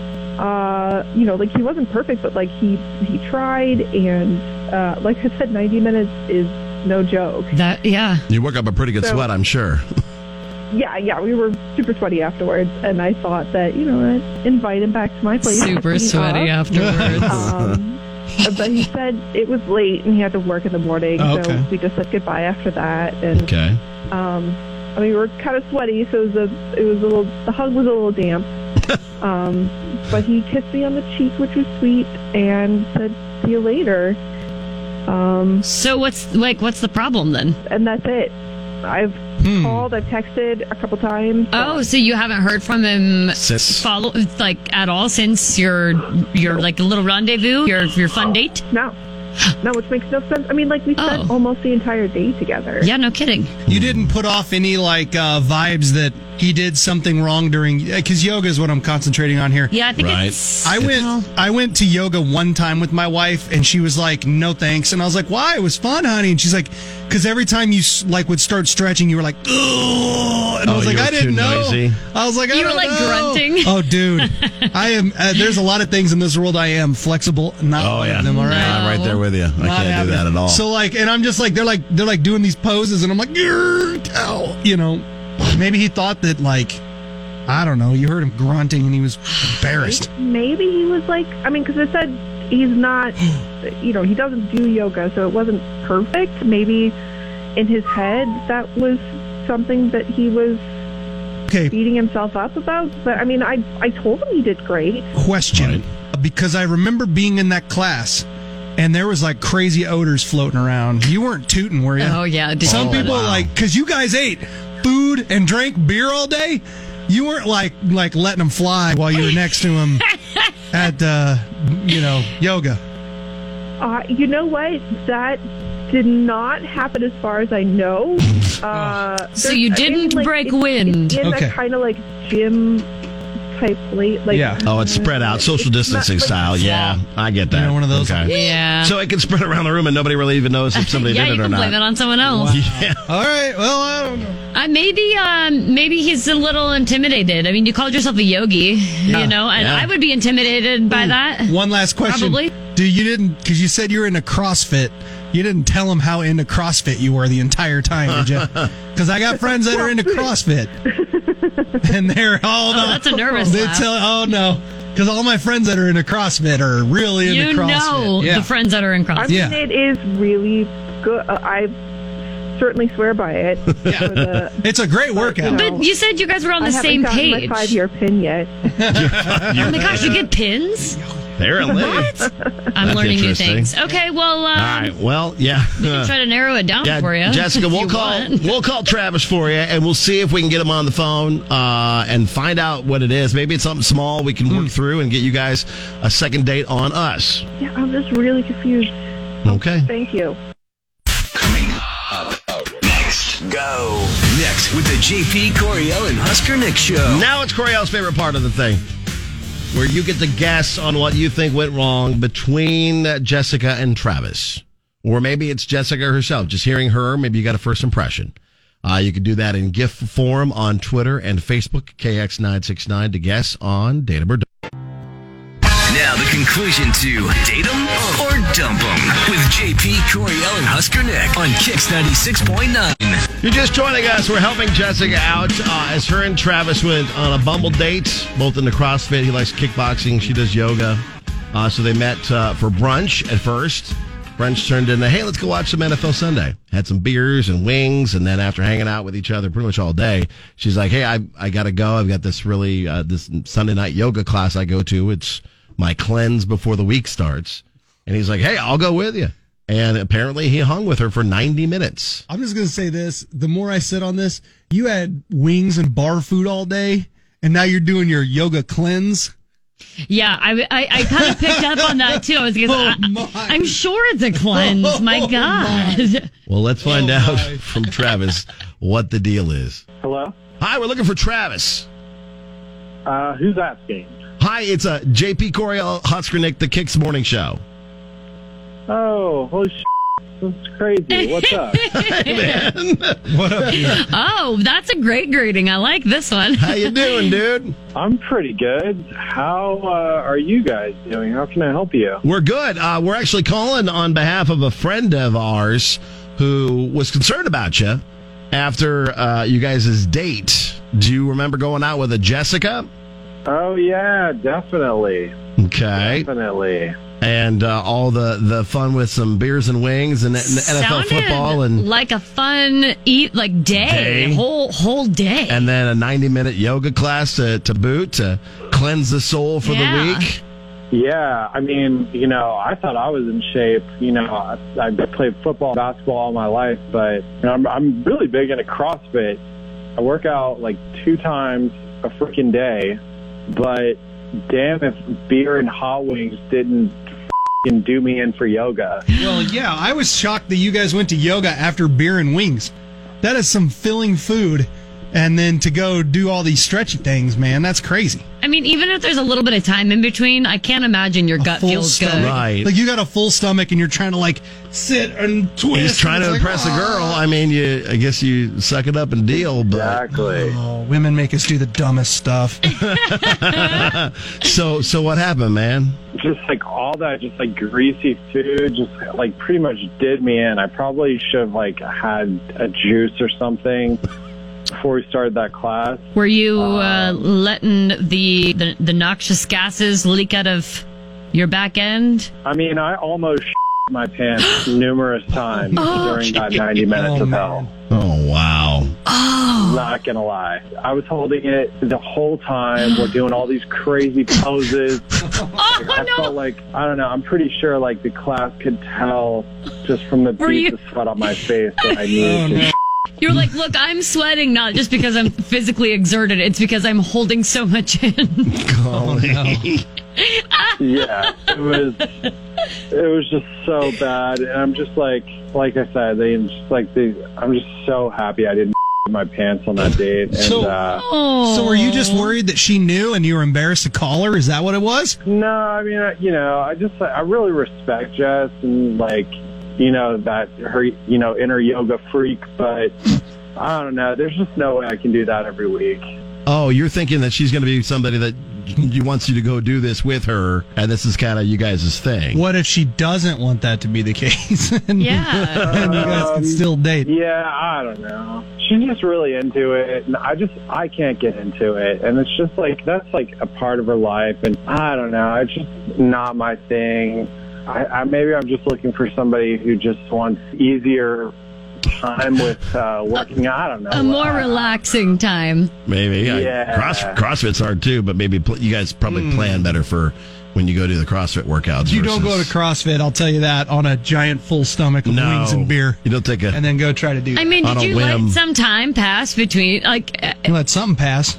Uh, you know, like he wasn't perfect, but like he, he tried and, uh, like I said, ninety minutes is no joke. that, yeah. You work up a pretty good So- sweat, I'm sure. Yeah, yeah, we were super sweaty afterwards, and I thought that, you know, I'd invite him back to my place. Super Clean sweaty up. afterwards. Um, but he said it was late and he had to work in the morning, Oh, okay. so we just said goodbye after that. And Okay. um, I mean, we were kind of sweaty, so it was a, it was a little, the hug was a little damp. um, but he kissed me on the cheek, which was sweet, and said, "See you later." Um, So what's like what's the problem then? and that's it. I've Hmm. called, I've texted a couple times. Oh, so you haven't heard from him Sis. follow like at all since your your like little rendezvous, your your fun date? No. No, which makes no sense. I mean, like, we spent Oh. almost the entire day together. Yeah, no kidding. You didn't put off any like uh, vibes that he did something wrong during because yoga is what I'm concentrating on here. Yeah, I think Right. it's. I went I went to yoga one time with my wife and she was like, "No thanks." And I was like, "Why? It was fun, honey." And she's like, "Cuz every time you s- like would start stretching, you were like, "Ugh." And I Oh, was like, you were "I didn't too know." noisy. I was like, I You were, don't like, know. grunting. Oh, dude. I am uh, there's a lot of things in this world I am flexible, not Oh, one yeah. of them, all right? Yeah, I'm right there with you. I Not can't do happening. that at all. So like, and I'm just like, they're like, they're like doing these poses, and I'm like, "Grr, ow," you know. Maybe he thought that like, I don't know. You heard him grunting, and he was embarrassed. Maybe he was like, I mean, because it said he's not, you know, he doesn't do yoga, so it wasn't perfect. Maybe in his head that was something that he was Okay. beating himself up about. But I mean, I I told him he did great. Question, because I remember being in that class, and there was like crazy odors floating around. You weren't tooting, were you? Oh, yeah. Did Some you- people wow. like, because you guys ate food and drank beer all day. You weren't like like letting them fly while you were next to them at uh, you know yoga. Uh, you know what? That did not happen as far as I know. Uh, So there's- you I didn't mean, like, break it's- wind. It's in Okay. that kind of like gym type plate. Like, Oh, it's spread out, social distancing Not like- style. Yeah, I get that. You know, one of those- Okay. Yeah. So it can spread around the room and nobody really even knows if somebody yeah, did you it or can not. blame it on someone else. Yeah. All right. Well, I don't know. Uh, maybe, um, maybe he's a little intimidated. I mean, you called yourself a yogi, you know, and yeah. I would be intimidated by that. One last question. Probably. Do you didn't because you said you were into CrossFit? You didn't tell them how into CrossFit you were the entire time, did you? Because I got friends that are into CrossFit, and they're all Oh, no. that's a nervous They laugh. tell, oh no, because all my friends that are into CrossFit are really into You CrossFit. know yeah. the friends that are in I CrossFit. mean, Yeah. it is really good. Uh, I certainly swear by it. For the, It's a great workout. But you said you guys were on the I same haven't gotten page. my five-year pin yet. Oh my gosh, you get pins? Apparently. What? I'm That's learning new interesting. things. Okay, well, um, All right. Well, yeah. we can try to narrow it down Yeah, for you. Jessica, if we'll you call want. we'll call Travis for you, and we'll see if we can get him on the phone uh, and find out what it is. Maybe it's something small we can Hmm. work through and get you guys a second date on us. Yeah, I'm just really confused. Okay. Thank you. Next, go. Next with the J P Coriel and Husker Nick show. Now it's Coriel's favorite part of the thing, where you get to guess on what you think went wrong between uh, Jessica and Travis. Or maybe it's Jessica herself. Just hearing her, maybe you got a first impression. Uh, you can do that in GIF form on Twitter and Facebook, K X nine six nine, to guess on Datum or Dump. Now the conclusion to Date 'em or Dump 'em with J P Coriel and Husker Nick on Kix ninety-six point nine. You're just joining us. We're helping Jessica out uh, as her and Travis went on a Bumble date, both into CrossFit. He likes kickboxing. She does yoga. Uh, so they met uh, for brunch at first. Brunch turned into, hey, let's go watch some N F L Sunday. Had some beers and wings, and then after hanging out with each other pretty much all day, she's like, hey, I I got to go. I've got this really, uh, this Sunday night yoga class I go to. It's my cleanse before the week starts. And he's like, hey, I'll go with you. And apparently he hung with her for ninety minutes. I'm just going to say this. The more I sit on this, you had wings and bar food all day, and now you're doing your yoga cleanse. Yeah, I, I, I kind of picked up on that too. I was gonna, Oh, I, I'm sure it's a cleanse. My God. Well, let's find Oh, out my. from Travis what the deal is. Hello? Hi, we're looking for Travis. Uh, who's asking? Hi, it's uh, J P Coriel, Husker Nick, the Kicks Morning Show. Oh, holy shit. That's crazy. What's up? Hey, man. What up, dude? Oh, that's a great greeting. I like this one. How you doing, dude? I'm pretty good. How uh, are you guys doing? How can I help you? We're good. Uh, we're actually calling on behalf of a friend of ours who was concerned about you after uh, you guys' date. Do you remember going out with a Jessica? Oh, yeah, definitely. Okay. Definitely. And uh, all the, the fun with some beers and wings and, and N F L Sounded football and like a fun eat like day, Day. whole whole day. and then a ninety minute yoga class to, to boot to cleanse the soul for Yeah. the week. Yeah, I mean, you know, I thought I was in shape. You know, I, I played football, basketball all my life, but you know, I'm, I'm really big into CrossFit. I work out like two times a freaking day, but damn if beer and hot wings didn't f***ing do me in for yoga. Well, yeah, I was shocked that you guys went to yoga after beer and wings. That is some filling food. And then to go do all these stretchy things, man, that's crazy. I mean, even if there's a little bit of time in between, I can't imagine your gut Full feels stomach. good. Right. Like you got a full stomach and you're trying to like sit and twist. He's trying and to it's impress like, a girl. I mean, you. I guess you suck it up and deal. But Exactly. Oh, women make us do the dumbest stuff. so, so what happened, man? Just like all that, just like greasy food, just like pretty much did me in. I probably should have like had a juice or something before we started that class. Were you uh, letting the, the the noxious gases leak out of your back end? I mean, I almost my pants numerous times Oh, during that ninety minutes Oh, of man. hell. Oh wow! Wow. Oh. Not gonna lie. I was holding it the whole time. We're doing all these crazy poses. Oh, like, I no. felt like, I don't know, I'm pretty sure like the class could tell just from the Were beads you- of sweat on my face that I needed to. You're like, look, I'm sweating not just because I'm physically exerted. It's because I'm holding so much in. Oh, no. Yeah, it was. It was just so bad, and I'm just like, like I said, they just like they. I'm just so happy I didn't my pants on that date. And, So, uh, so were you just worried that she knew and you were embarrassed to call her? Is that what it was? No, I mean, I- you know, I just I really respect Jess and like, you know, that her, you know, inner yoga freak, but I don't know. There's just no way I can do that every week. Oh, you're thinking that she's going to be somebody that wants you to go do this with her, and this is kind of you guys' thing. What if she doesn't want that to be the case? and, Yeah. and you guys can still date. Yeah, I don't know. She's just really into it, and I just I can't get into it, and it's just like that's like a part of her life, and I don't know. It's just not my thing. I, I maybe I'm just looking for somebody who just wants easier time with uh, working out. I don't know. A more I- relaxing time. Maybe. I- Yeah. Cross, CrossFit's hard too, but maybe pl- you guys probably plan better for when you go do the CrossFit workouts. You don't go to versus- CrossFit, I'll tell you that, on a giant full stomach of No. wings and beer. You don't take a. And then go try to do I that. mean, On did a you whim. let some time pass between, like, uh, You let something pass.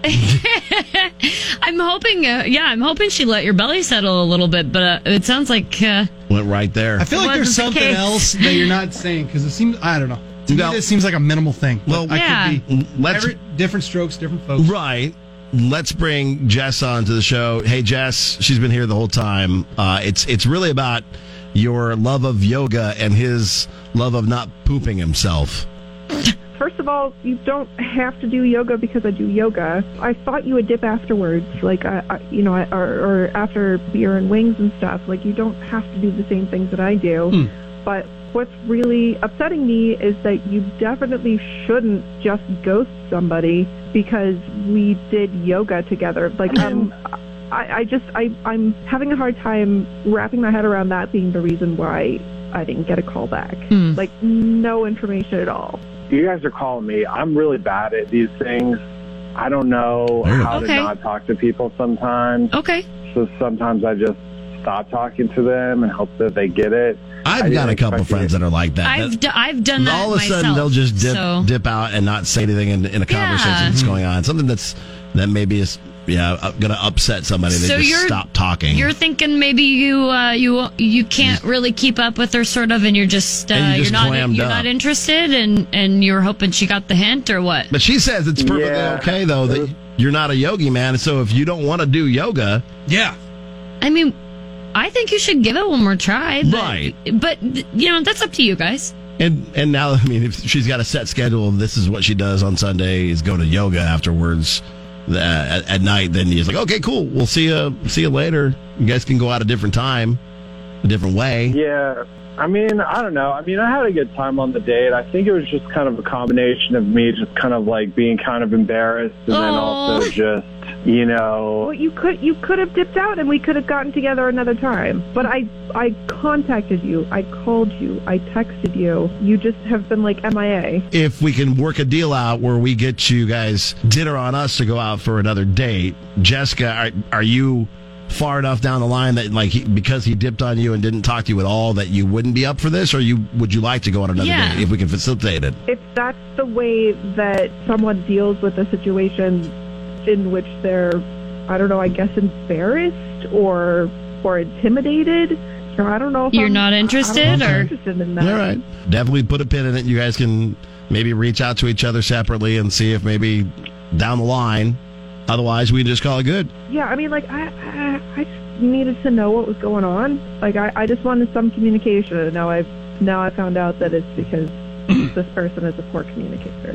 I'm hoping, uh, yeah, I'm hoping she let your belly settle a little bit, but uh, it sounds like, uh, Went right there. I feel like there's Wasn't the something case. else that you're not saying because it seems, I don't know. To No. me, this seems like a minimal thing. Well, But I yeah. could be. Let's Every, different strokes, different folks. right. Let's bring Jess on to the show. Hey, Jess, she's been here the whole time. Uh, it's it's really about your love of yoga and his love of not pooping himself. First of all, you don't have to do yoga because I do yoga. I thought you would dip afterwards, like, I, I, you know, or, or after beer and wings and stuff. Like, you don't have to do the same things that I do. Hmm. But what's really upsetting me is that you definitely shouldn't just ghost somebody because we did yoga together. Like, um, I, I just, I, I'm having a hard time wrapping my head around that being the reason why I didn't get a call back. Hmm. Like, no information at all. You guys are calling me. I'm really bad at these things. I don't know how Okay. to not talk to people sometimes. okay. So sometimes I just stop talking to them and hope that they get it. I I've got a didn't couple expect friends it. that are like that. I've, That- d- I've done that all of a myself, sudden they'll just dip so. dip out and not say anything in, in a Yeah. conversation that's going on. Something that's that maybe is yeah going to upset somebody. They So just you're- stop talking. You're thinking maybe you uh, you you can't really keep up with her, sort of, and you're just uh, And you just are not clammed you're up. not interested, and and you're hoping she got the hint, or what? But she says it's perfectly Yeah. okay though that you're not a yogi man. So if you don't want to do yoga, Yeah. I mean, I think you should give it one more try. But, Right. But you know, that's up to you guys. and and now I mean if she's got a set schedule of this is what she does on Sunday is go to yoga afterwards uh, at, at night, then you're like okay cool we'll see you see you later. You guys can go out a different time, a different way. Yeah. I mean, I don't know. I mean, I had a good time on the date. I think it was just kind of a combination of me just kind of like being kind of embarrassed and then also just, you know, Well, you could you could have dipped out and we could have gotten together another time. But I I contacted you, I called you, I texted you. You just have been like M I A. If we can work a deal out where we get you guys dinner on us to go out for another date, Jessica, are, are you far enough down the line that like he, because he dipped on you and didn't talk to you at all that you wouldn't be up for this, or you would you like to go on another Yeah. date if we can facilitate it? If that's the way that someone deals with a situation in which they're, I don't know, I guess embarrassed or or intimidated, or I don't know if You're I'm, not I interested, don't know if I'm or interested in that. All right, definitely put a pin in it. You guys can maybe reach out to each other separately and see if maybe down the line. Otherwise, we can just call it good. Yeah, I mean, like, I, I, I just needed to know what was going on. Like, I, I just wanted some communication, and now I've now I found out that it's because this person is a poor communicator.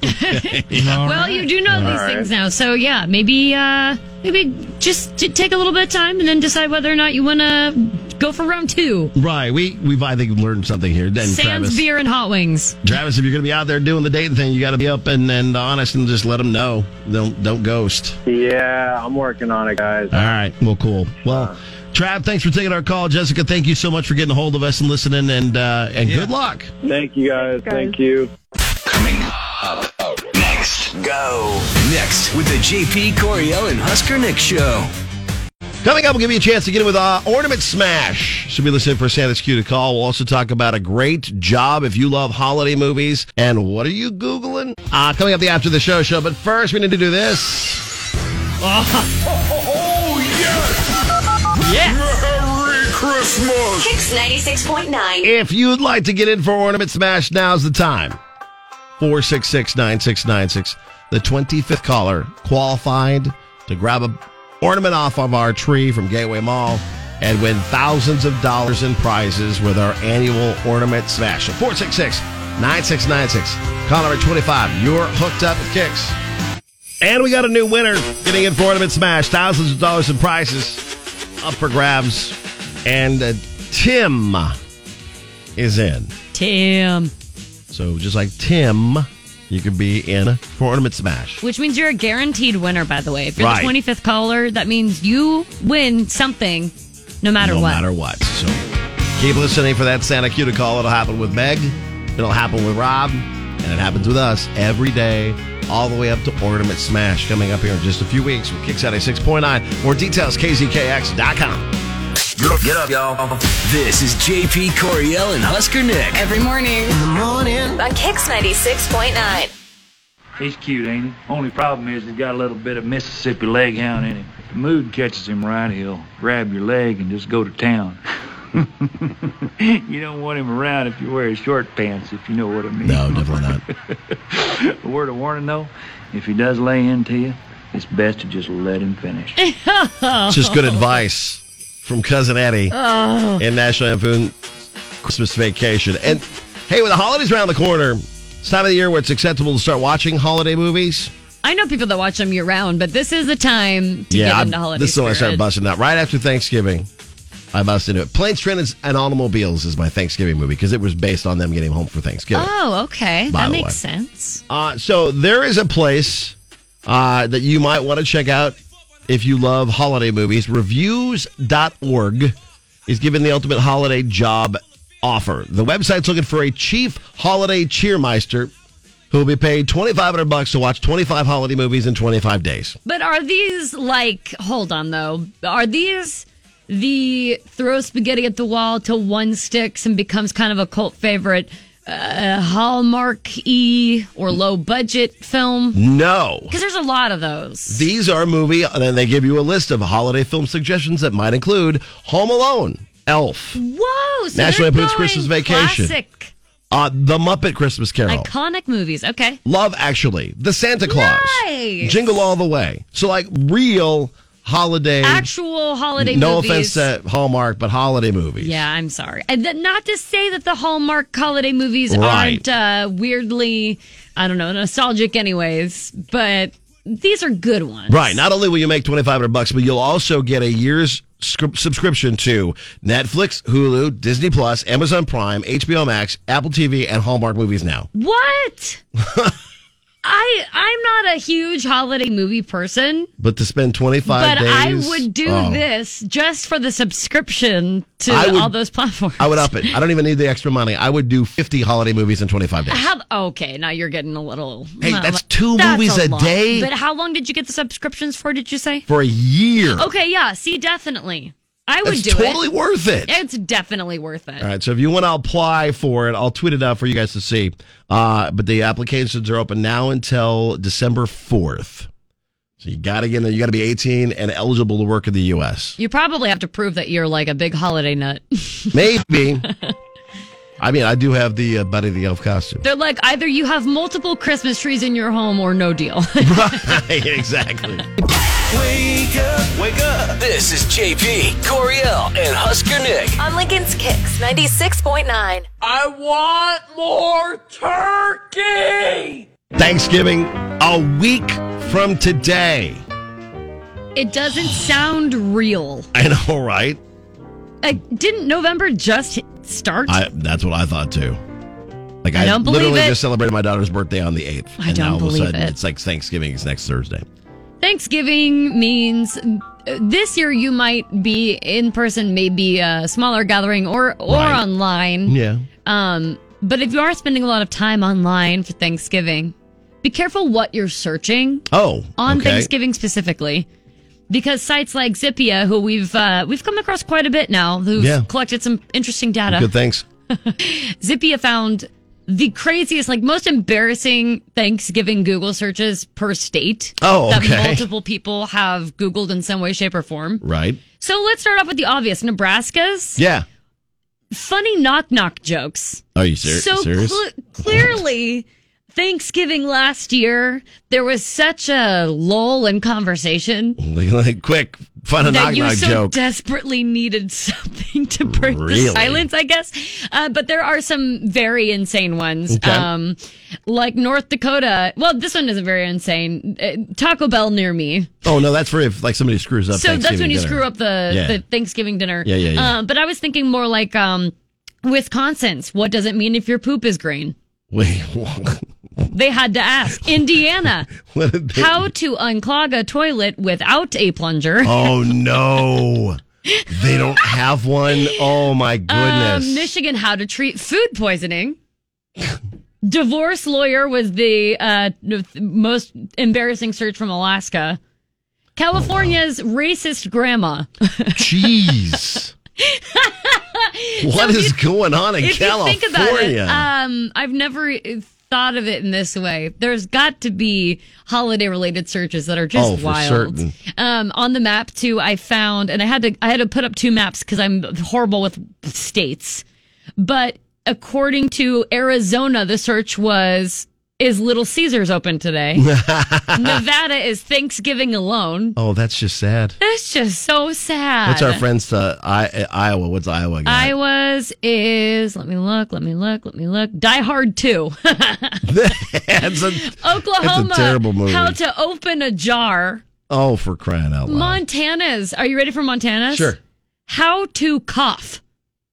Well, you do know these right. things now, so yeah, maybe uh, maybe just t- take a little bit of time and then decide whether or not you want to go for round two. Right. We we've I think learned something here. Then Sans Travis, beer and hot wings. Travis, if you're going to be out there doing the dating thing, you got to be open and honest and just let them know. Don't don't ghost. yeah, I'm working on it, guys. All right. Well, cool. Well, Trav, thanks for taking our call. Jessica, thank you so much for getting a hold of us and listening. And uh, and Yeah. good luck. Thank you, guys. Guys. Thank you. Coming up go. Next, with the J P Coriel and Husker Nick Show. Coming up, we'll give you a chance to get in with uh, Ornament Smash. So be listening for Santa's Cue to Call. We'll also talk about a great job if you love holiday movies. And what are you Googling? Uh, coming up the After the Show show. But first, we need to do this. Oh, oh yes! Yes! Merry Christmas! Kicks ninety-six point nine. If you'd like to get in for Ornament Smash, now's the time. four six six, nine six nine six. The twenty-fifth caller qualified to grab a ornament off of our tree from Gateway Mall and win thousands of dollars in prizes with our annual Ornament Smash. So four six six, nine six nine six. Call number twenty-five. You're hooked up with Kicks. And we got a new winner getting in for Ornament Smash. Thousands of dollars in prizes up for grabs. And uh, Tim is in. Tim. So just like Tim, you could be in for Ornament Smash. Which means you're a guaranteed winner, by the way. If you're Right. the twenty-fifth caller, that means you win something no matter no what. No matter what. So keep listening for that Santa Cue to Call. It'll happen with Meg. It'll happen with Rob. And it happens with us every day, all the way up to Ornament Smash coming up here in just a few weeks with Kicks ninety-six point nine. More details, K Z K X dot com. Get up, get up, y'all. This is J P Coriel and Husker Nick. Every morning. In the morning. On Kicks ninety-six point nine. He's cute, ain't he? Only problem is he's got a little bit of Mississippi leg hound in him. If the mood catches him right, he'll grab your leg and just go to town. You don't want him around if you wear short pants, if you know what I mean. No, definitely not. A word of warning, though, if he does lay into you, it's best to just let him finish. It's just good advice from Cousin Eddie Oh. in National Lampoon Christmas Vacation. And hey, with the holidays around the corner, it's time of the year where it's acceptable to start watching holiday movies. I know people that watch them year round, but this is the time to yeah, get into I- holiday this is when I spirit. started busting out. Right after Thanksgiving, I busted into it. Planes, Trains, and Automobiles is my Thanksgiving movie because it was based on them getting home for Thanksgiving. Oh, okay. By That the makes way. sense. Uh, so there is a place uh, that you might want to check out if you love holiday movies. Reviews dot org is giving the ultimate holiday job offer. The website's looking for a chief holiday cheermeister who will be paid twenty-five hundred bucks to watch twenty-five holiday movies in twenty-five days. But are these like, hold on though, are these the throw spaghetti at the wall till one sticks and becomes kind of a cult favorite uh, Hallmark-y or low budget film? No. Because there's a lot of those. These are movie, and then they give you a list of holiday film suggestions that might include Home Alone, Elf, Whoa! So National they're Lampoon's going Christmas Vacation, classic, uh, The Muppet Christmas Carol, iconic movies. Okay. Love Actually, The Santa Claus, Nice. Jingle All the Way. So like real holiday, Actual holiday no movies. offense to Hallmark, but holiday movies. Yeah, I'm sorry. And th- not to say that the Hallmark holiday movies Right. aren't uh, weirdly, I don't know, nostalgic anyways, but these are good ones. Right. Not only will you make twenty-five hundred bucks, but you'll also get a year's scrip- subscription to Netflix, Hulu, Disney Plus, Amazon Prime, H B O Max, Apple T V, and Hallmark Movies Now. What? I I'm not a huge holiday movie person, But to spend twenty-five but days, I would do oh. this just for the subscription to I would- all those platforms. I would up it. I don't even need the extra money. I would do fifty holiday movies in twenty-five days. How, okay, now you're getting a little. Hey, well, that's two that's movies a lot. day. But how long did you get the subscriptions for? Did you say? For a year. Okay, yeah. See, definitely, I would That's do totally it. worth it. It's definitely worth it. All right, so if you want to apply for it, I'll tweet it out for you guys to see. Uh, but the applications are open now until December fourth. So you got to get in there. You got to be eighteen and eligible to work in the U S. You probably have to prove that you're like a big holiday nut. Maybe. I mean, I do have the uh, Buddy the Elf costume. They're like, either you have multiple Christmas trees in your home or no deal. Right, exactly. Wake up, wake up. This is J P, Coriel, and Husker Nick. On Lincoln's Kicks ninety-six point nine. I want more turkey! Thanksgiving, a week from today. It doesn't sound real. I know, right? Like, didn't November just hit- start? I, that's what I thought too. Like I I, don't believe literally it. just celebrated my daughter's birthday on the eighth. I and don't now all believe of a sudden it. it's like Thanksgiving is next Thursday. Thanksgiving means uh, this year you might be in person, maybe a smaller gathering or or Right. online. Yeah. Um, but if you are spending a lot of time online for Thanksgiving, be careful what you're searching. Oh, on okay. Thanksgiving specifically, because sites like Zippia, who we've uh, we've come across quite a bit now, who've Yeah. collected some interesting data. Good things. Zippia found the craziest, like most embarrassing Thanksgiving Google searches per state. Oh, that okay. multiple people have Googled in some way, shape, or form. Right. So let's start off with the obvious. Nebraska's Yeah. funny knock knock jokes. Are you ser- so serious? cl- clearly, Thanksgiving last year, there was such a lull in conversation Like, like, quick, find a that knock you knock so joke. desperately needed something to break Really? the silence, I guess. Uh, but there are some very insane ones. Okay. Um, like North Dakota. Well, this one isn't very insane. Uh, Taco Bell near me. Oh no, that's for if like somebody screws up. So that's Thanksgiving when you dinner. screw up the, Yeah. the Thanksgiving dinner. Yeah, yeah, yeah. Um, but I was thinking more like um, Wisconsin's. What does it mean if your poop is green? Wait, They had to ask. Indiana. what did they- How to unclog a toilet without a plunger. Oh no, they don't have one. Oh my goodness. Um, Michigan, how to treat food poisoning. Divorce lawyer was the uh, most embarrassing search from Alaska. California's racist grandma. Jeez. What So is if you- going on in if California? you think about it, um, I've never thought of it in this way. There's got to be holiday-related searches that are just Oh, for wild. certain. Um, on the map too, I found, and I had to, I had to put up two maps because I'm horrible with states. But according to Arizona, the search was: is Little Caesars open today? Nevada is Thanksgiving alone. Oh, that's just sad. That's just so sad. What's our friends to I, Iowa? What's Iowa got? Iowa's is, let me look, let me look, let me look. Die Hard two. It's a, Oklahoma. It's a terrible movie. How to open a jar. Oh, for crying out loud. Montana's. Are you ready for Montana's? Sure. How to cough.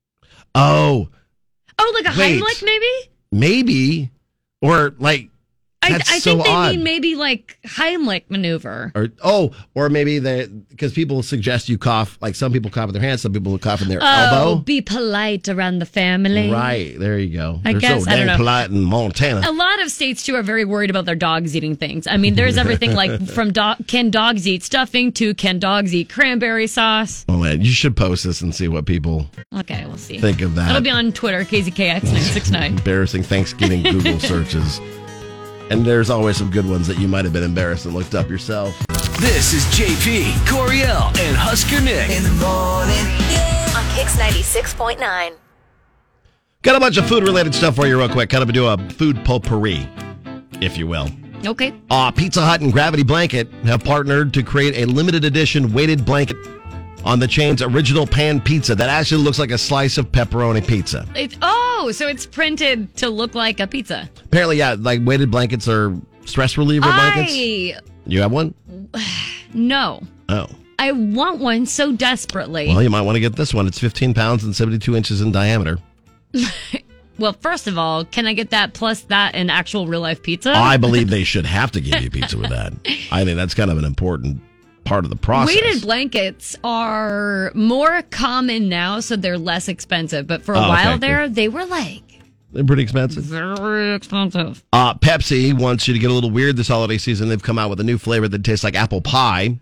Oh, Oh, like a Wait. Heimlich maybe? maybe. Or like, I, that's I so think they odd. mean maybe like Heimlich maneuver. Or oh, or maybe they because people suggest you cough. Like some people cough with their hands, some people cough in their Oh, elbow. be polite around the family. Right there, you go. I They're guess, so I don't dang know. polite in Montana. A lot of states too are very worried about their dogs eating things. I mean, there's everything like from dog, can dogs eat stuffing to can dogs eat cranberry sauce. Oh man, you should post this and see what people Okay, we'll see. think of that. It'll be on Twitter, K Z K X nine six nine. Embarrassing Thanksgiving Google searches. And there's always some good ones that you might have been embarrassed and looked up yourself. This is J P, Coriel, and Husker Nick. In the morning. On Kix ninety-six point nine. Got a bunch of food related stuff for you real quick. Kind of do a food potpourri, if you will. Okay. Uh, Pizza Hut and Gravity Blanket have partnered to create a limited edition weighted blanket on the chain's original pan pizza that actually looks like a slice of pepperoni pizza. It's, oh, so it's printed to look like a pizza. Apparently, yeah, like weighted blankets are stress reliever blankets. I You have one? no. Oh. I want one so desperately. Well, you might want to get this one. It's fifteen pounds and seventy-two inches in diameter. Well, first of all, can I get that plus that in actual real life pizza? I believe they should have to give you pizza with that. I think that's kind of an important part of the process. Weighted blankets are more common now, so they're less expensive. But for a Oh, okay, while cool. there, they were like They're pretty expensive. very expensive. Uh, Pepsi wants you to get a little weird this holiday season. They've come out with a new flavor that tastes like apple pie.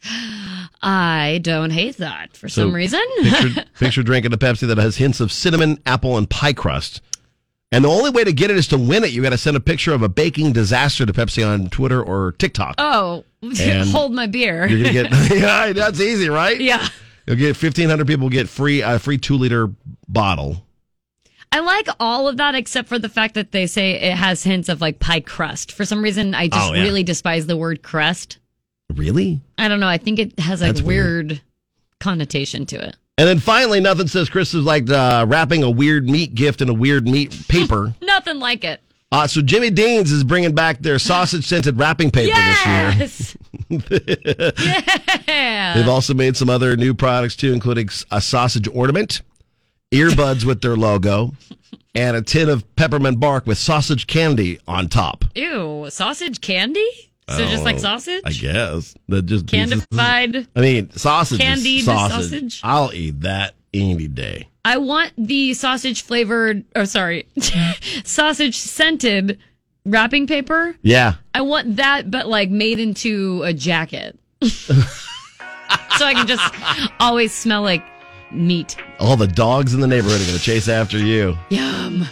I don't hate that for So, some reason. Picture, picture drinking a Pepsi that has hints of cinnamon, apple, and pie crust. And the only way to get it is to win it. You got to send a picture of a baking disaster to Pepsi on Twitter or TikTok. Oh, And hold my beer. You're gonna get yeah, that's easy, right? Yeah. You'll get fifteen hundred people get free a free two liter bottle. I like all of that except for the fact that they say it has hints of like pie crust. For some reason, I just Oh, yeah. really despise the word crust. Really? I don't know. I think it has a That's weird, weird. connotation to it. And then finally, nothing says Chris is like uh, wrapping a weird meat gift in a weird meat paper. Nothing like it. Uh, so Jimmy Dean's is bringing back their sausage-scented wrapping paper Yes! this year. Yeah. They've also made some other new products too, including a sausage ornament, earbuds with their logo, and a tin of peppermint bark with sausage candy on top. Ew, sausage candy? So just like Oh, sausage? I guess. That just Candified? I mean, sausage Candied is sausage. sausage? I'll eat that any day. I want the sausage flavored, or sorry, sausage scented wrapping paper. Yeah. I want that, but like made into a jacket. So I can just always smell like meat. All the dogs in the neighborhood are going to chase after you. Yum.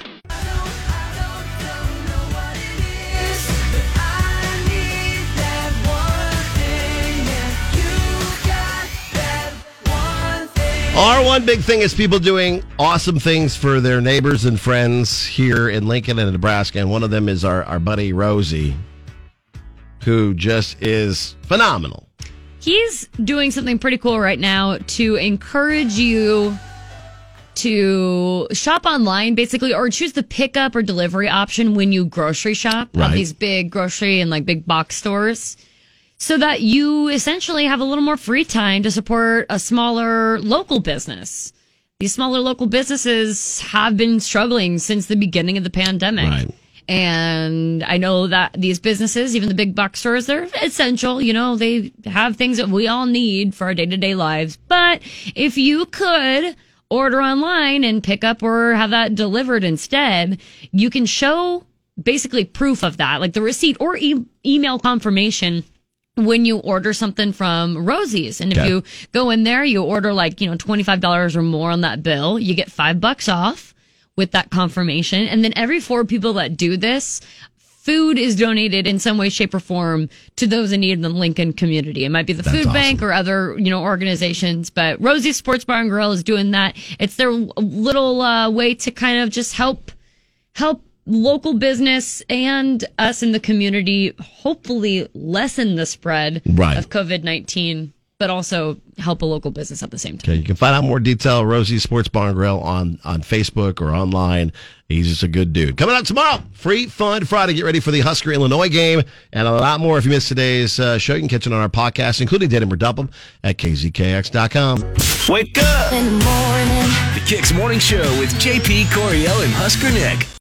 Our one big thing is people doing awesome things for their neighbors and friends here in Lincoln and Nebraska. And one of them is our, our buddy Rosie, who just is phenomenal. He's doing something pretty cool right now to encourage you to shop online, basically, or choose the pickup or delivery option when you grocery shop Right. at these big grocery and like big box stores, so that you essentially have a little more free time to support a smaller local business. These smaller local businesses have been struggling since the beginning of the pandemic. Right. And I know that these businesses, even the big box stores, they're essential. You know, they have things that we all need for our day-to-day lives. But if you could order online and pick up or have that delivered instead, you can show basically proof of that, like the receipt or e- email confirmation when you order something from Rosie's. And if Okay. you go in there, you order like, you know, twenty-five dollars or more on that bill, you get five bucks off with that confirmation. And then every four people that do this, food is donated in some way, shape, or form to those in need in the Lincoln community. It might be the That's food awesome. bank or other, you know, organizations, but Rosie's Sports Bar and Grill is doing that. It's their little uh, way to kind of just help, help local business and us in the community hopefully lessen the spread Right. of COVID nineteen, but also help a local business at the same time. Okay, you can find out more detail, Rosie's Sports Bar and Grill, on, on Facebook or online. He's just a good dude. Coming up tomorrow, Free Fun Friday. Get ready for the Husker-Illinois game and a lot more. If you missed today's uh, show, you can catch it on our podcast, including Date 'em or Dump 'em at K Z K X dot com. Wake up! In the morning. The Kicks Morning Show with J P, Coriel, and Husker Nick.